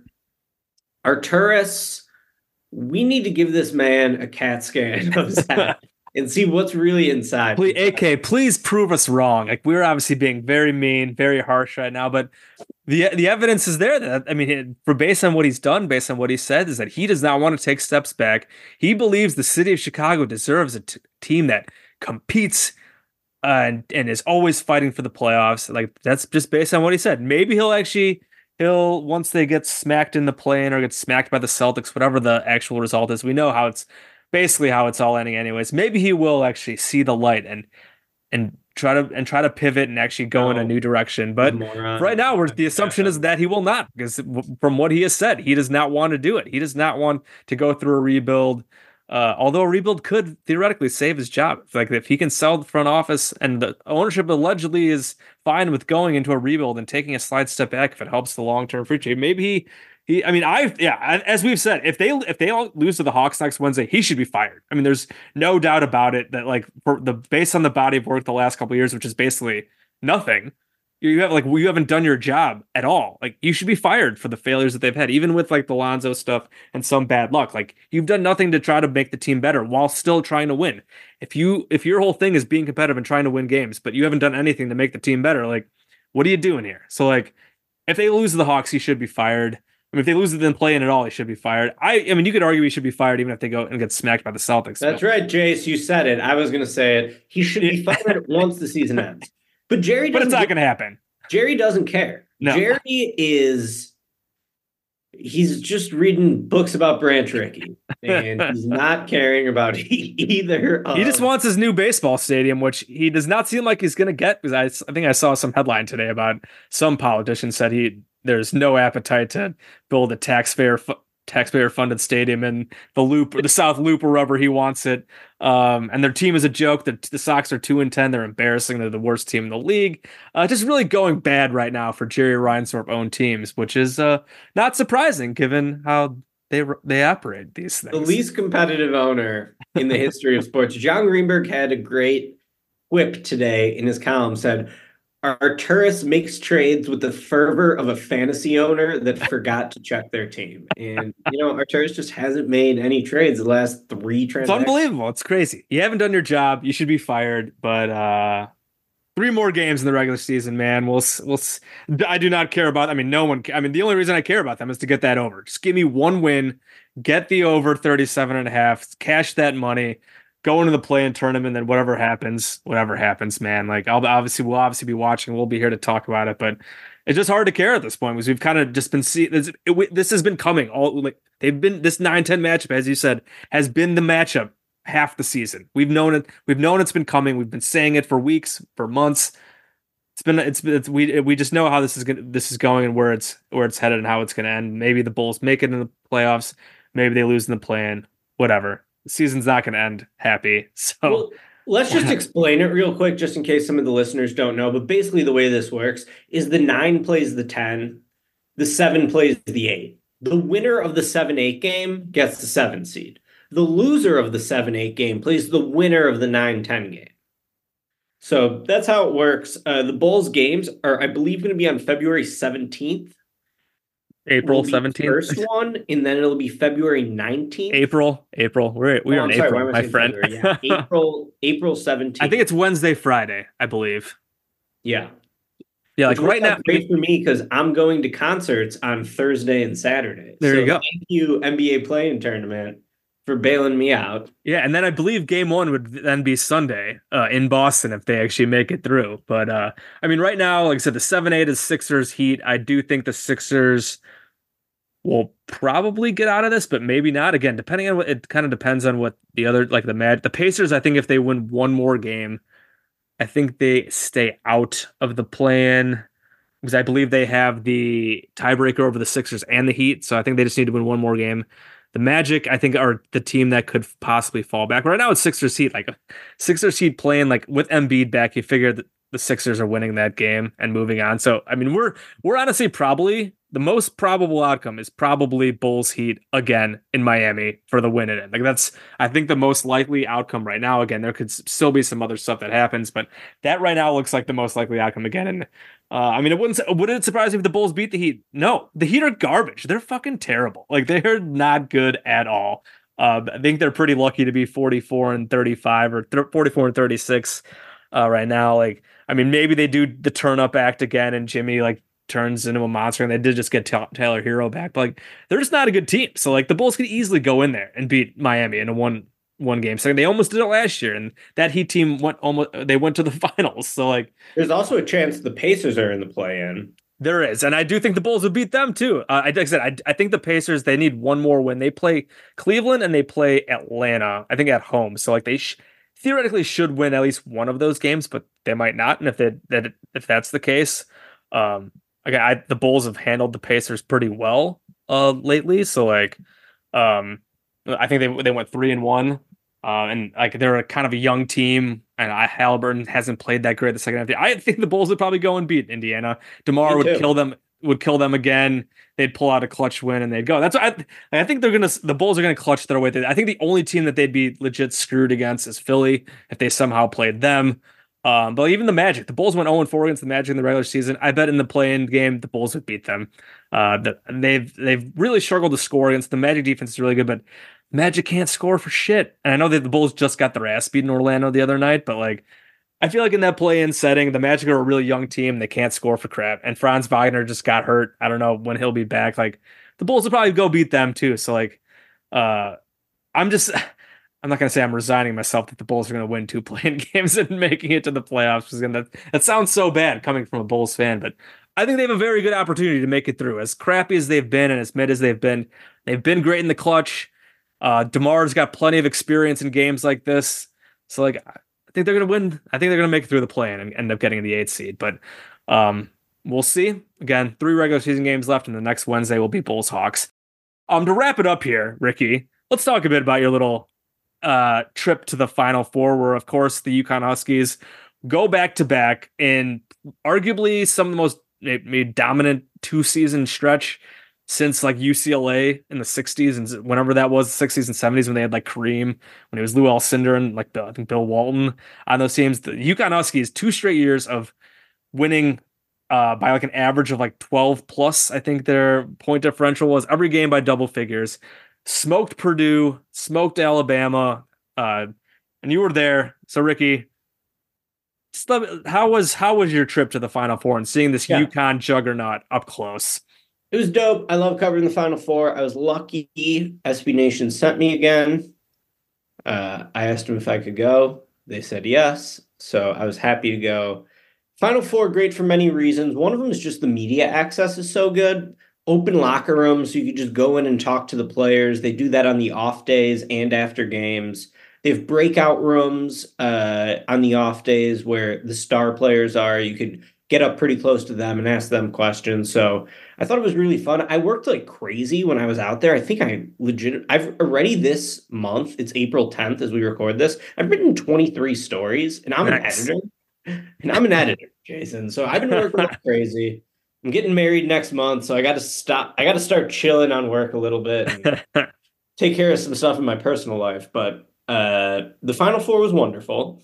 Arturas, we need to give this man a CAT scan of his head and see what's really inside. Please, A K, please prove us wrong. Like we're obviously being very mean, very harsh right now, but the the evidence is there. That I mean, for based on what he's done, based on what he said, is that he does not want to take steps back. He believes the city of Chicago deserves a t- team that competes uh, and and is always fighting for the playoffs. Like that's just based on what he said. Maybe he'll actually. He'll, once they get smacked in the play-in or get smacked by the Celtics, whatever the actual result is, we know how it's basically how it's all ending anyways. Maybe he will actually see the light and and try to and try to pivot and actually go oh, in a new direction. But right now, we're, the assumption is that he will not, because from what he has said, he does not want to do it. He does not want to go through a rebuild. Uh, although a rebuild could theoretically save his job. Like if he can sell the front office and the ownership allegedly is fine with going into a rebuild and taking a slight step back if it helps the long-term future. Maybe he, he, I mean, I, yeah, as we've said, if they, if they all lose to the Hawks next Wednesday, he should be fired. I mean, there's no doubt about it that like for the, based on the body of work the last couple of years, which is basically nothing, you have like, you haven't done your job at all. Like you should be fired for the failures that they've had, even with like the Lonzo stuff and some bad luck. Like you've done nothing to try to make the team better while still trying to win. If you, if your whole thing is being competitive and trying to win games, but you haven't done anything to make the team better, like what are you doing here? So like, if they lose to the Hawks, he should be fired. I mean, if they lose to them playing at all, he should be fired. I, I mean, you could argue he should be fired even if they go and get smacked by the Celtics. That's so. right, Jace. You said it. I was going to say it. He should be fired once the season ends. But Jerry, but it's not going to happen. Jerry doesn't care. No. Jerry is, he's just reading books about Branch Rickey, and he's not caring about either. Of... He just wants his new baseball stadium, which he does not seem like he's going to get. Because I, I think I saw some headline today about some politician said he there's no appetite to build a taxpayer fu- taxpayer funded stadium in the Loop or the South Loop or wherever he wants it. Um, and their team is a joke. The, the Sox are two and ten. They're embarrassing. They're the worst team in the league. Uh, just really going bad right now for Jerry Reinsdorf owned teams, which is uh, not surprising given how they they operate these things. The least competitive owner in the history of sports. John Greenberg had a great quip today in his column. Said, Arturas makes trades with the fervor of a fantasy owner that forgot to check their team. And, you know, Arturas just hasn't made any trades the last three transactions. It's unbelievable. It's crazy. You haven't done your job. You should be fired. But uh, three more games in the regular season, man. We'll, we'll, I do not care about, I mean, no one, I mean, the only reason I care about them is to get that over. Just give me one win, get the over thirty-seven and a half, cash that money. Go into the play-in tournament, then whatever happens, whatever happens, man. Like, I'll obviously, we'll obviously be watching. We'll be here to talk about it, but it's just hard to care at this point because we've kind of just been seeing this. It, this has been coming all like they've been this nine ten matchup, as you said, has been the matchup half the season. We've known it. We've known it's been coming. We've been saying it for weeks, for months. It's been it's it's we we just know how this is gonna this is going and where it's where it's headed and how it's gonna end. Maybe the Bulls make it in the playoffs, maybe they lose in the play-in, whatever. The season's not gonna end happy. So well, let's just explain it real quick, just in case some of the listeners don't know. But basically, the way this works is the nine plays the ten, the seven plays the eight. The winner of the seven eight game gets the seven seed. The loser of the seven eight game plays the winner of the nine ten game. So that's how it works. Uh, the Bulls games are, I believe, going to be on February seventeenth. April seventeenth. First one, and then it'll be February nineteenth. April. April. We're, we oh, are in sorry, April, my friend. Yeah. April, April seventeenth. I think it's Wednesday, Friday, I believe. Yeah. Yeah, like Which right now. Great for me because I'm going to concerts on Thursday and Saturday. There so you go. Thank you, N B A Play-In Tournament, for bailing me out. Yeah, and then I believe game one would then be Sunday uh, in Boston if they actually make it through. But uh, I mean, right now, like I said, the seven eight is Sixers Heat. I do think the Sixers will probably get out of this, but maybe not. Again, depending on what it kind of depends on what the other like the Mad the Pacers. I think if they win one more game, I think they stay out of the play-in because I believe they have the tiebreaker over the Sixers and the Heat. So I think they just need to win one more game. The Magic, I think, are the team that could possibly fall back. Right now, it's Sixers Heat. Like Sixers Heat playing like with Embiid back, you figure that the Sixers are winning that game and moving on. So I mean, we're we're honestly probably the most probable outcome is probably Bulls Heat again in Miami for the win it in. Like that's I think the most likely outcome right now. Again, there could still be some other stuff that happens, but that right now looks like the most likely outcome again. And uh, I mean, it wouldn't would it surprise me if the Bulls beat the Heat? No, the Heat are garbage. They're fucking terrible. Like they're not good at all. Uh, I think they're pretty lucky to be forty-four and thirty-five or th- forty-four and thirty-six uh, right now. Like, I mean, maybe they do the turn up act again and Jimmy like turns into a monster and they did just get t- Tyler Hero back. But like, they're just not a good team. So like the Bulls could easily go in there and beat Miami in a one one game second. They almost did it last year, and that Heat team went almost. They went to the finals. So like, there's also a chance the Pacers are in the play-in. There is, and I do think the Bulls would beat them too. Uh, like I said, I, I think the Pacers they need one more win. They play Cleveland and they play Atlanta. I think at home. So like they sh- theoretically should win at least one of those games, but they might not. And if they, that if that's the case, um, again, I, the Bulls have handled the Pacers pretty well uh, lately. So like, um, I think they they went three and one. Uh, and like they're a kind of a young team, and I Halliburton hasn't played that great the second half. I think the Bulls would probably go and beat Indiana. DeMar would kill them, would kill them again. They'd pull out a clutch win and they'd go. That's what I, I think they're gonna. The Bulls are gonna clutch their way. I think the only team that they'd be legit screwed against is Philly if they somehow played them. Um, but even the Magic, the Bulls went oh and four against the Magic in the regular season. I bet in the play-in game, the Bulls would beat them. Uh, the, they've they've really struggled to score against the Magic defense. Is really good, but Magic can't score for shit. And I know that the Bulls just got their ass beat in Orlando the other night, but like, I feel like in that play-in setting, the Magic are a really young team. They can't score for crap. And Franz Wagner just got hurt. I don't know when he'll be back. Like, the Bulls will probably go beat them too. So like, uh, I'm just, I'm not going to say I'm resigning myself that the Bulls are going to win two play-in games and making it to the playoffs. That, that sounds so bad coming from a Bulls fan, but I think they have a very good opportunity to make it through. As crappy as they've been and as mid as they've been, they've been great in the clutch. Uh, DeMar's got plenty of experience in games like this. So, like, I think they're going to win. I think they're going to make it through the play-in and end up getting the eighth seed. But um, we'll see. Again, three regular season games left, and the next Wednesday will be Bulls-Hawks. Um, to wrap it up here, Ricky, let's talk a bit about your little uh, trip to the Final Four, where, of course, the UConn Huskies go back-to-back in arguably some of the most maybe dominant two-season stretch since like U C L A in the sixties and whenever that was, the sixties and seventies when they had like Kareem, when it was Lou Alcindor and like Bill, I think Bill Walton on those teams. The UConn Huskies, two straight years of winning uh, by like an average of like twelve plus. I think their point differential was every game by double figures. Smoked Purdue, smoked Alabama, uh, and you were there. So Ricky, just let me, how was how was your trip to the Final Four and seeing this yeah. UConn juggernaut up close? It was dope. I love covering the Final Four. I was lucky S B Nation sent me again. Uh, I asked them if I could go. They said yes. So I was happy to go. Final Four, great for many reasons. One of them is just the media access is so good. Open locker rooms, so you could just go in and talk to the players. They do that on the off days and after games. They have breakout rooms uh, on the off days where the star players are. You could get up pretty close to them and ask them questions. So I thought it was really fun. I worked like crazy when I was out there. I think I legit, I've already this month, it's April tenth as we record this, I've written twenty-three stories, and I'm nice. an editor. And I'm an editor, Jason. So I've been working like crazy. I'm getting married next month, so I got to stop. I got to start chilling on work a little bit and take care of some stuff in my personal life. But uh, the Final Four was wonderful.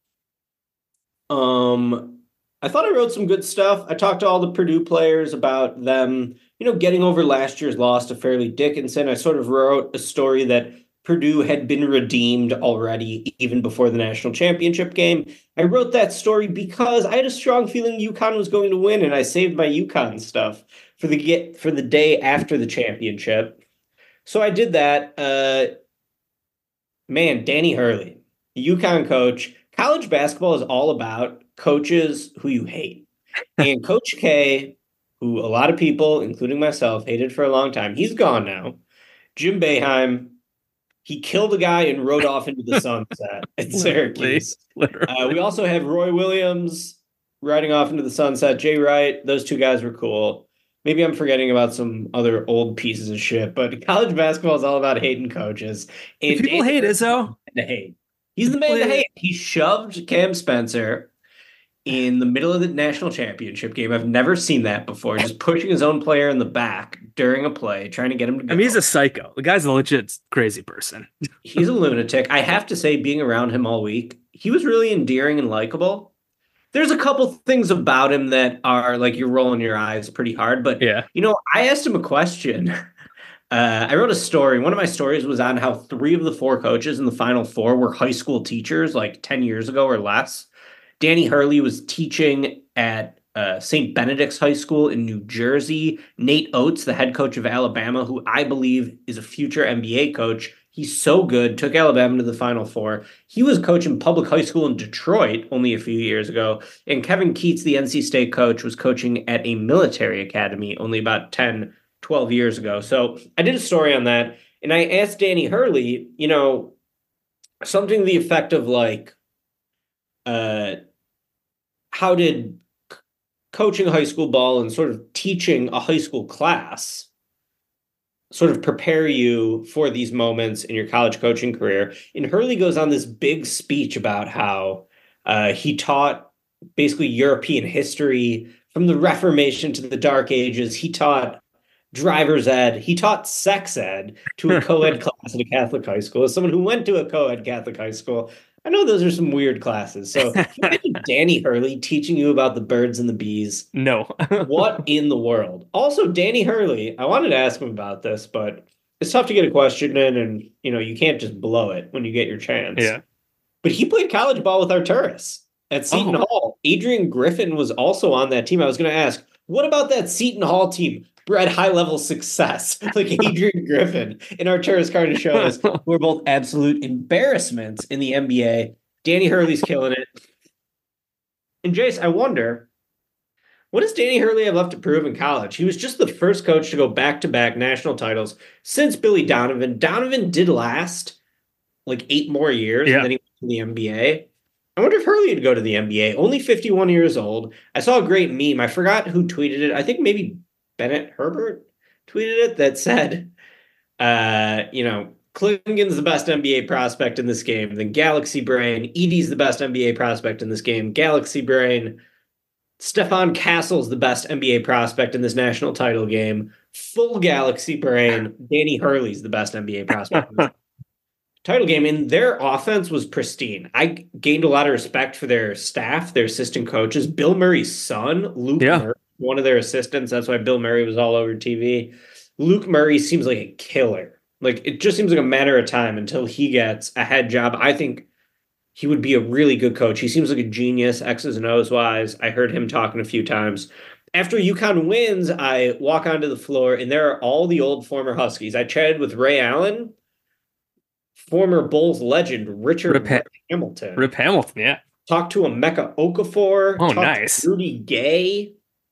Um. I thought I wrote some good stuff. I talked to all the Purdue players about them, you know, getting over last year's loss to Fairleigh Dickinson. I sort of wrote a story that Purdue had been redeemed already, even before the national championship game. I wrote that story because I had a strong feeling UConn was going to win, and I saved my UConn stuff for the get for the day after the championship. So I did that. Uh, man, Danny Hurley, UConn coach. College basketball is all about coaches who you hate. And Coach K, who a lot of people, including myself, hated for a long time, he's gone now. Jim Boeheim, he killed a guy and rode off into the sunset at Syracuse. Literally. Uh, we also have Roy Williams riding off into the sunset. Jay Wright, those two guys were cool. Maybe I'm forgetting about some other old pieces of shit, but college basketball is all about hating coaches. And people hate Izzo. To hate. He's the man to hate. He shoved Cam Spencer in the middle of the national championship game. I've never seen that before. Just pushing his own player in the back during a play, trying to get him to go. I mean, he's a psycho. The guy's a legit crazy person. He's a lunatic. I have to say, being around him all week, he was really endearing and likable. There's a couple things about him that are like you're rolling your eyes pretty hard. But, yeah, you know, I asked him a question. Uh, I wrote a story. One of my stories was on how three of the four coaches in the Final Four were high school teachers like ten years ago or less. Danny Hurley was teaching at uh, Saint Benedict's High School in New Jersey. Nate Oates, the head coach of Alabama, who I believe is a future N B A coach. He's so good, took Alabama to the Final Four. He was coaching public high school in Detroit only a few years ago. And Kevin Keats, the N C State coach, was coaching at a military academy only about ten, twelve years ago. So I did a story on that. And I asked Danny Hurley, you know, something to the effect of like, uh, how did c- coaching high school ball and sort of teaching a high school class sort of prepare you for these moments in your college coaching career? And Hurley goes on this big speech about how uh, he taught basically European history from the Reformation to the Dark Ages. He taught driver's ed. He taught sex ed to a co-ed class at a Catholic high school. As someone who went to a co-ed Catholic high school, I know those are some weird classes. So Danny Hurley teaching you about the birds and the bees. No. What in the world? Also, Danny Hurley, I wanted to ask him about this, but it's tough to get a question in, and you know, you can't just blow it when you get your chance. Yeah. But he played college ball with Arturas at Seton Oh. Hall. Adrian Griffin was also on that team. I was going to ask, what about that Seton Hall team? Bred high-level success, like Adrian Griffin and Arturas Karnisovas, who are both absolute embarrassments in the N B A. Danny Hurley's killing it. And Jace, I wonder, what does Danny Hurley have left to prove in college? He was just the first coach to go back-to-back national titles since Billy Donovan. Donovan did last like eight more years, Yeah. and then he went to the N B A. I wonder if Hurley would go to the N B A. Only fifty-one years old. I saw a great meme. I forgot who tweeted it. I think maybe Bennett Herbert tweeted it that said, uh, you know, Klingon's the best N B A prospect in this game, then Galaxy Brain. Edie's the best N B A prospect in this game, Galaxy Brain. Stefan Castle's the best N B A prospect in this national title game, full Galaxy Brain. Danny Hurley's the best N B A prospect in this title game. And their offense was pristine. I gained a lot of respect for their staff, their assistant coaches. Bill Murray's son, Luke Yeah. Murray, one of their assistants. That's why Bill Murray was all over T V. Luke Murray seems like a killer. Like, it just seems like a matter of time until he gets a head job. I think he would be a really good coach. He seems like a genius, X's and O's wise. I heard him talking a few times. After UConn wins, I walk onto the floor, and there are all the old former Huskies. I chatted with Ray Allen, former Bulls legend Richard Rip, Rip Hamilton. Rip Hamilton, yeah. Talked to Emeka Okafor. Oh, talked nice. to Rudy Gay.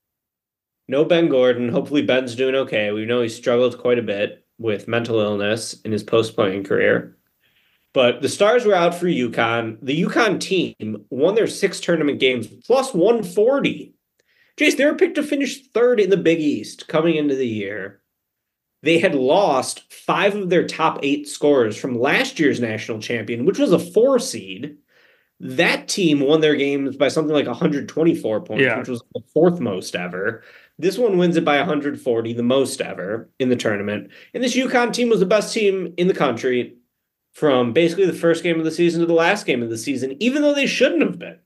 No Ben Gordon. Hopefully Ben's doing okay. We know he struggled quite a bit with mental illness in his post-playing career. But the stars were out for UConn. The UConn team won their six tournament games plus one forty. Jace, they were picked to finish third in the Big East coming into the year. They had lost five of their top eight scorers from last year's national champion, which was a four seed. That team won their games by something like one hundred twenty-four points, yeah. which was the fourth most ever. This one wins it by one hundred forty, the most ever in the tournament. And this UConn team was the best team in the country from basically the first game of the season to the last game of the season, even though they shouldn't have been.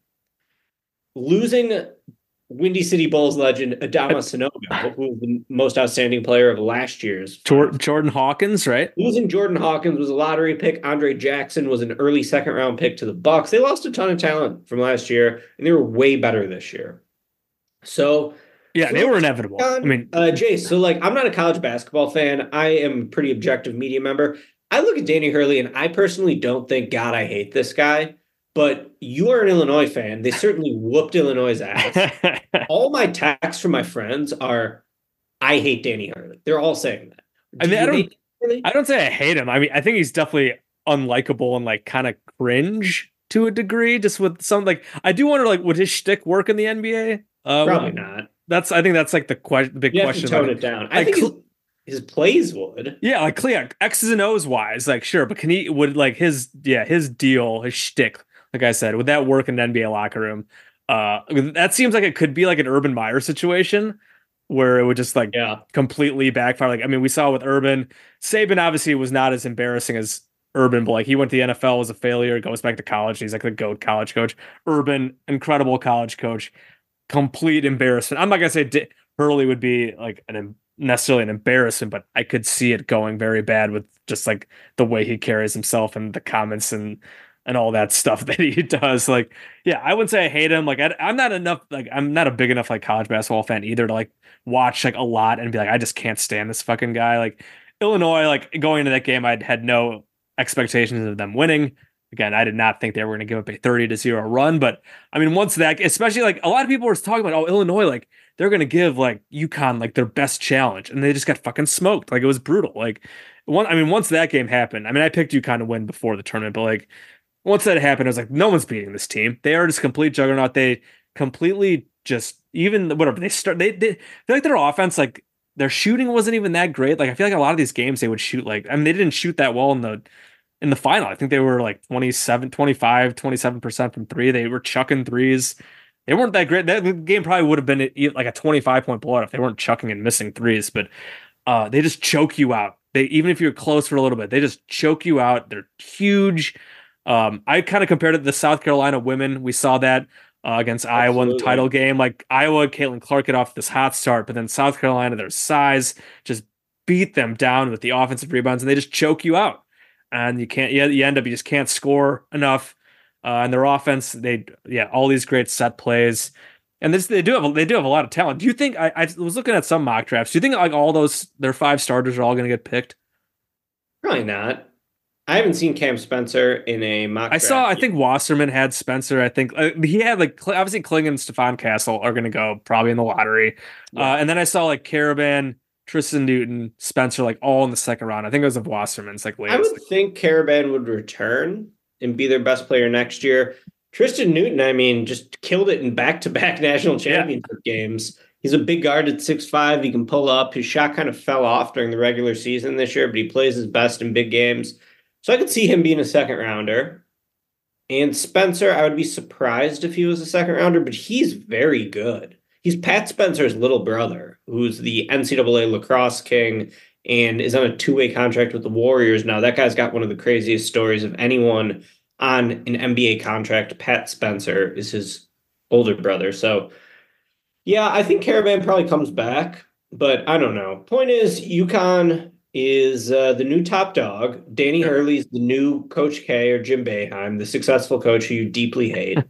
Losing Windy City Bulls legend Adama Sanogo, who was the most outstanding player of last year's. Jordan Hawkins, right? Losing Jordan Hawkins was a lottery pick. Andre Jackson was an early second round pick to the Bucks. They lost a ton of talent from last year, and they were way better this year. So, yeah, so they were inevitable. On, I mean, uh, Jace, so like, I'm not a college basketball fan. I am a pretty objective media member. I look at Danny Hurley, and I personally don't think, God, I hate this guy. But you are an Illinois fan. They certainly whooped Illinois' ass. All my texts from my friends are, I hate Danny Hurley. They're all saying that. Do I mean, I don't, I don't say I hate him. I mean, I think he's definitely unlikable and like kind of cringe to a degree. Just with some like, I do wonder like, would his shtick work in the N B A? Uh, Probably not. That's I think that's like the, que- the big you question. You have to tone it down. I like, think his, his plays would. Yeah, like yeah, X's and O's wise, like sure, but can he would like his yeah his deal his shtick. Like I said, would that work in an N B A locker room? Uh, that seems like it could be like an Urban Meyer situation where it would just like yeah. completely backfire. Like, I mean, we saw with Urban, Saban obviously was not as embarrassing as Urban, but like he went to the N F L, was a failure, goes back to college. He's like the GOAT college coach. Urban, incredible college coach, complete embarrassment. I'm not going to say D- Hurley would be like an necessarily an embarrassment, but I could see it going very bad with just like the way he carries himself and the comments and and all that stuff that he does. Like, yeah, I wouldn't say I hate him. Like, I, I'm not enough, like, I'm not a big enough, like, college basketball fan either to, like, watch, like, a lot and be like, I just can't stand this fucking guy. Like, Illinois, like, going into that game, I had no expectations of them winning. Again, I did not think they were going to give up a thirty to zero run. But, I mean, once that, especially, like, a lot of people were talking about, oh, Illinois, like, they're going to give, like, UConn, like, their best challenge. And they just got fucking smoked. Like, it was brutal. Like, one, I mean, once that game happened, I mean, I picked UConn to win before the tournament, but, like, once that happened, I was like, no one's beating this team. They are just complete juggernaut. They completely just, even whatever, they start, they, they, I feel like their offense, like, their shooting wasn't even that great. Like, I feel like a lot of these games they would shoot, like, I mean, they didn't shoot that well in the, in the final. I think they were like twenty-seven, twenty-five, twenty-seven percent from three. They were chucking threes. They weren't that great. That game probably would have been like a twenty-five point blowout if they weren't chucking and missing threes, but uh, they just choke you out. They, even if you're close for a little bit, they just choke you out. They're huge. Um, I kind of compared it to the South Carolina women. We saw that uh, against Absolutely. Iowa in the title game. Like Iowa, Caitlin Clark get off this hot start, but then South Carolina, their size just beat them down with the offensive rebounds, and they just choke you out. And you can't, you, you end up, you just can't score enough. Uh, and their offense, they, yeah, all these great set plays, and this they do have, they do have a lot of talent. Do you think? I, I was looking at some mock drafts. Do you think like all those their five starters are all going to get picked? Probably not. I haven't seen Cam Spencer in a mock I draft saw, I yet. think Wasserman had Spencer. I think uh, he had like, obviously Kling and Stephon Castle are going to go probably in the lottery. Yeah. Uh, and then I saw like Caravan, Tristan Newton, Spencer, like all in the second round. I think it was of Wasserman's like latest. I would think Caravan would return and be their best player next year. Tristan Newton, I mean, just killed it in back-to-back national championship yeah. games. He's a big guard at six five. He can pull up. His shot kind of fell off during the regular season this year, but he plays his best in big games. So I could see him being a second rounder. And Spencer, I would be surprised if he was a second rounder, but he's very good. He's Pat Spencer's little brother, who's the N C double A lacrosse king and is on a two-way contract with the Warriors now. That guy's got one of the craziest stories of anyone on an N B A contract. Pat Spencer is his older brother. So, yeah, I think Caravan probably comes back, but I don't know. Point is, UConn is uh, the new top dog. Danny Hurley's the new Coach K or Jim Boeheim, the successful coach who you deeply hate.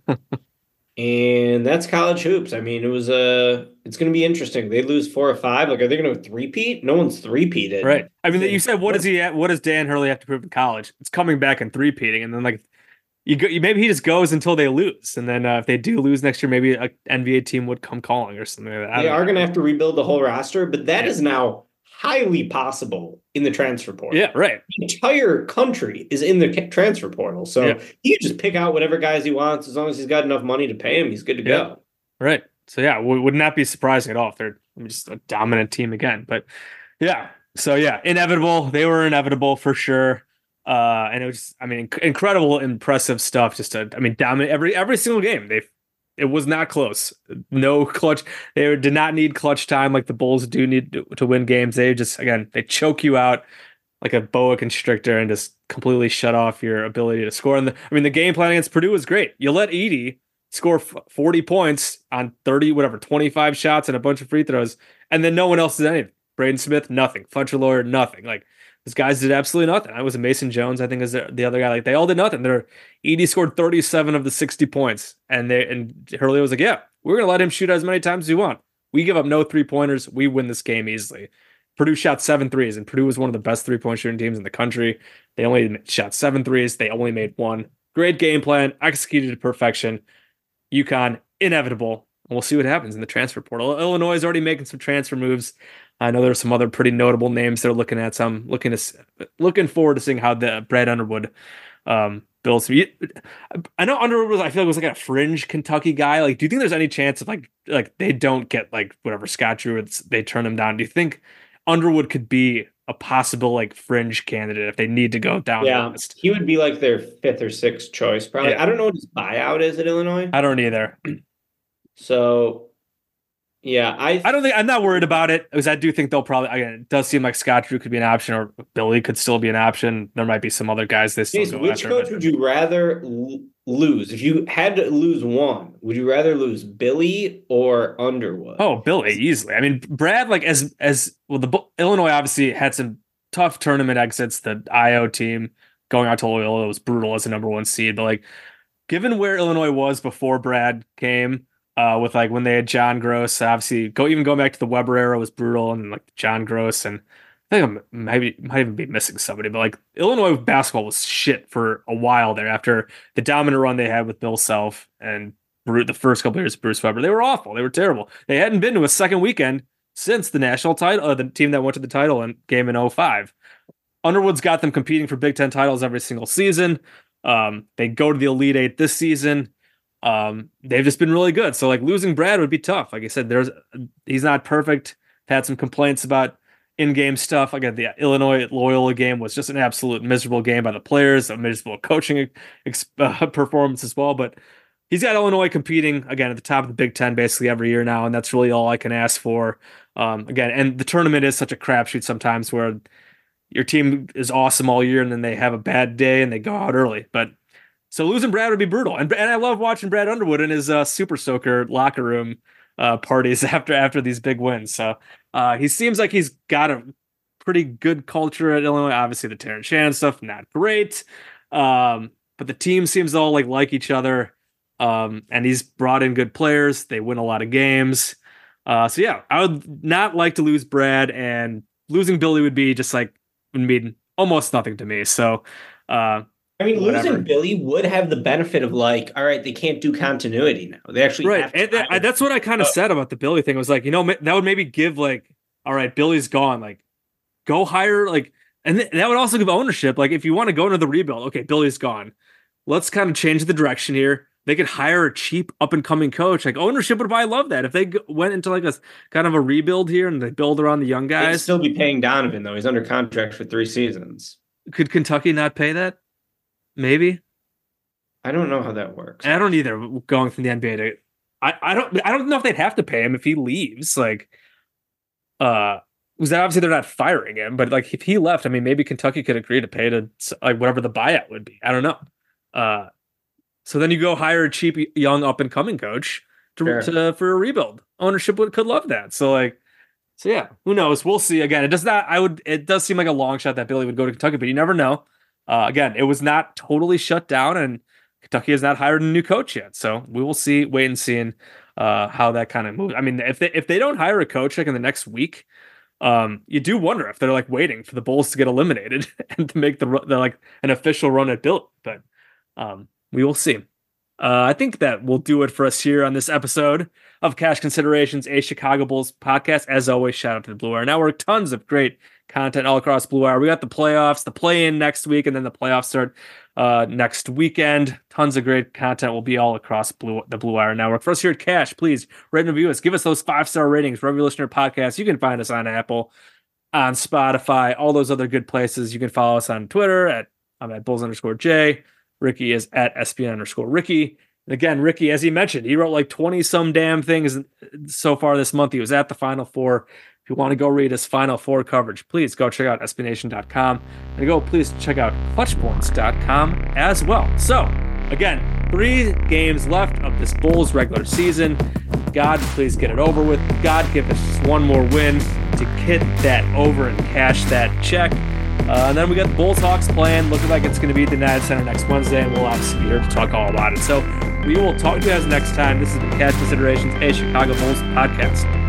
And that's college hoops. I mean, it was uh, it's going to be interesting. They lose four or five. Like, are they going to three-peat? No one's three-peated. Right. I mean, you said, what does he? What does Dan Hurley have to prove in college? It's coming back and three-peating, and then like you go, maybe he just goes until they lose, and then uh, if they do lose next year, maybe an N B A team would come calling or something like that. They are going to have to rebuild the whole roster, but that yeah. is now highly possible in the transfer portal. Yeah, right. The entire country is in the transfer portal. So yeah. he can just pick out whatever guys he wants. As long as he's got enough money to pay him, he's good to yeah. go. Right. so yeah, w- would not be surprising at all if they're just a dominant team again. But yeah, so yeah, inevitable. They were inevitable for sure. Uh, and it was, I mean, inc- incredible, impressive stuff. Just to, I mean, dominate every every single game. They, it was not close. No clutch. They did not need clutch time like the Bulls do need to, to win games. They just, again, they choke you out like a boa constrictor and just completely shut off your ability to score. And the, I mean, the game plan against Purdue was great. You let Edey score f- forty points on thirty, whatever, twenty-five shots and a bunch of free throws, and then no one else did anything. Braden Smith, nothing. Fletcher Lawyer, nothing. Like, these guys did absolutely nothing. I was Mason Jones, I think, is the, the other guy. Like, they all did nothing. They're Edey scored thirty-seven of the sixty points, and they and Hurley was like, "Yeah, we're gonna let him shoot as many times as we want. We give up no three pointers. We win this game easily." Purdue shot seven threes, and Purdue was one of the best three point shooting teams in the country. They only shot seven threes. They only made one. Great game plan, executed to perfection. UConn, inevitable. And we'll see what happens in the transfer portal. Illinois is already making some transfer moves. I know there's some other pretty notable names they're looking at. So I'm looking to looking forward to seeing how the Brad Underwood um, builds. I know Underwood was, I feel like was like a fringe Kentucky guy. Like, do you think there's any chance of like like they don't get like whatever Scott Drew, they turn him down? Do you think Underwood could be a possible like fringe candidate if they need to go down yeah, the list? He would be like their fifth or sixth choice, probably. Yeah. I don't know what his buyout is at Illinois. I don't either. So, yeah, I I don't think I'm not worried about it because I do think they'll probably. Again, it does seem like Scott Drew could be an option, or Billy could still be an option. There might be some other guys this. Jason, which coach but... would you rather l- lose if you had to lose one? Would you rather lose Billy or Underwood? Oh, Billy, easily. I mean, Brad, like as as well, the Illinois obviously had some tough tournament exits. The I O team going out to Loyola was brutal as a number one seed, but like given where Illinois was before Brad came. Uh, with like when they had John Gross, obviously go even going back to the Weber era was brutal, and like John Gross, and I think I'm maybe might even be missing somebody, but like Illinois basketball was shit for a while there after the dominant run they had with Bill Self and the first couple of years of Bruce Weber. They were awful. They were terrible. They hadn't been to a second weekend since the national title, uh, the team that went to the title and game in oh five. Underwood's got them competing for Big Ten titles every single season. Um, they go to the Elite Eight this season. Um, they've just been really good. So like losing Brad would be tough. Like I said, there's he's not perfect. Had some complaints about in-game stuff. Again, the Illinois Loyola game was just an absolute miserable game by the players, a miserable coaching ex- uh, performance as well. But he's got Illinois competing again at the top of the Big Ten basically every year now, and that's really all I can ask for. Um, again, and the tournament is such a crapshoot sometimes where your team is awesome all year and then they have a bad day and they go out early. But so losing Brad would be brutal, and and I love watching Brad Underwood in his uh, Super Soaker locker room uh, parties after after these big wins. So uh, he seems like he's got a pretty good culture at Illinois. Obviously, the Terrence Shannon stuff not great, um, but the team seems to all like like each other, um, and he's brought in good players. They win a lot of games. Uh, so yeah, I would not like to lose Brad, and losing Billy would be just like would mean almost nothing to me. So. Uh, I mean, Whatever. Losing Billy would have the benefit of like, all right, they can't do continuity now. They actually right. have to And that, I, that's what I kind of oh. said about the Billy thing. It was like, you know, that would maybe give like, all right, Billy's gone. Like, go hire like, and th- that would also give ownership. Like, if you want to go into the rebuild, okay, Billy's gone. Let's kind of change the direction here. They could hire a cheap up and coming coach. Like ownership would probably love that if they g- went into like a kind of a rebuild here and they build around the young guys. They'd still be paying Donovan though. He's under contract for three seasons. Could Kentucky not pay that? Maybe. I don't know how that works. And I don't either. Going from the N B A to, I, I don't I don't know if they'd have to pay him if he leaves. Like, uh, was that obviously they're not firing him, but like if he left, I mean, maybe Kentucky could agree to pay to like whatever the buyout would be. I don't know. Uh, so then you go hire a cheap young up and coming coach to, sure. to for a rebuild. Ownership would could love that. So like, so yeah, who knows? We'll see. Again, it does not. I would. It does seem like a long shot that Billy would go to Kentucky, but you never know. Uh, again, it was not totally shut down, and Kentucky has not hired a new coach yet. So we will see, wait and see, and uh, how that kind of moves. I mean, if they if they don't hire a coach like in the next week, um, you do wonder if they're like waiting for the Bulls to get eliminated and to make the, the like an official run at Billy. But um, we will see. Uh, I think that will do it for us here on this episode of Cash Considerations, a Chicago Bulls podcast. As always, shout out to the Blue Wire Network. Tons of great content all across Blue Wire. We got the playoffs, the play-in next week, and then the playoffs start uh, next weekend. Tons of great content will be all across Blue, the Blue Wire Network. For us here at Cash, please rate and review us. Give us those five-star ratings wherever you listen to your podcast. You can find us on Apple, on Spotify, all those other good places. You can follow us on Twitter at I'm at Bulls underscore J. Ricky is at S P N underscore Ricky. And again, Ricky, as he mentioned, he wrote like twenty some damn things so far this month. He was at the Final Four. If you want to go read his Final Four coverage, please go check out S B Nation dot com and go please check out clutch points dot com as well. So again, three games left of this Bulls regular season. God, please get it over with. God, give us just one more win to hit that over and cash that check. Uh, and then we got the Bulls Hawks playing. Looking like it's going to be at the United Center next Wednesday, and we'll obviously be here to talk all about it. So we will talk to you guys next time. This is the Cash Considerations, a Chicago Bulls podcast.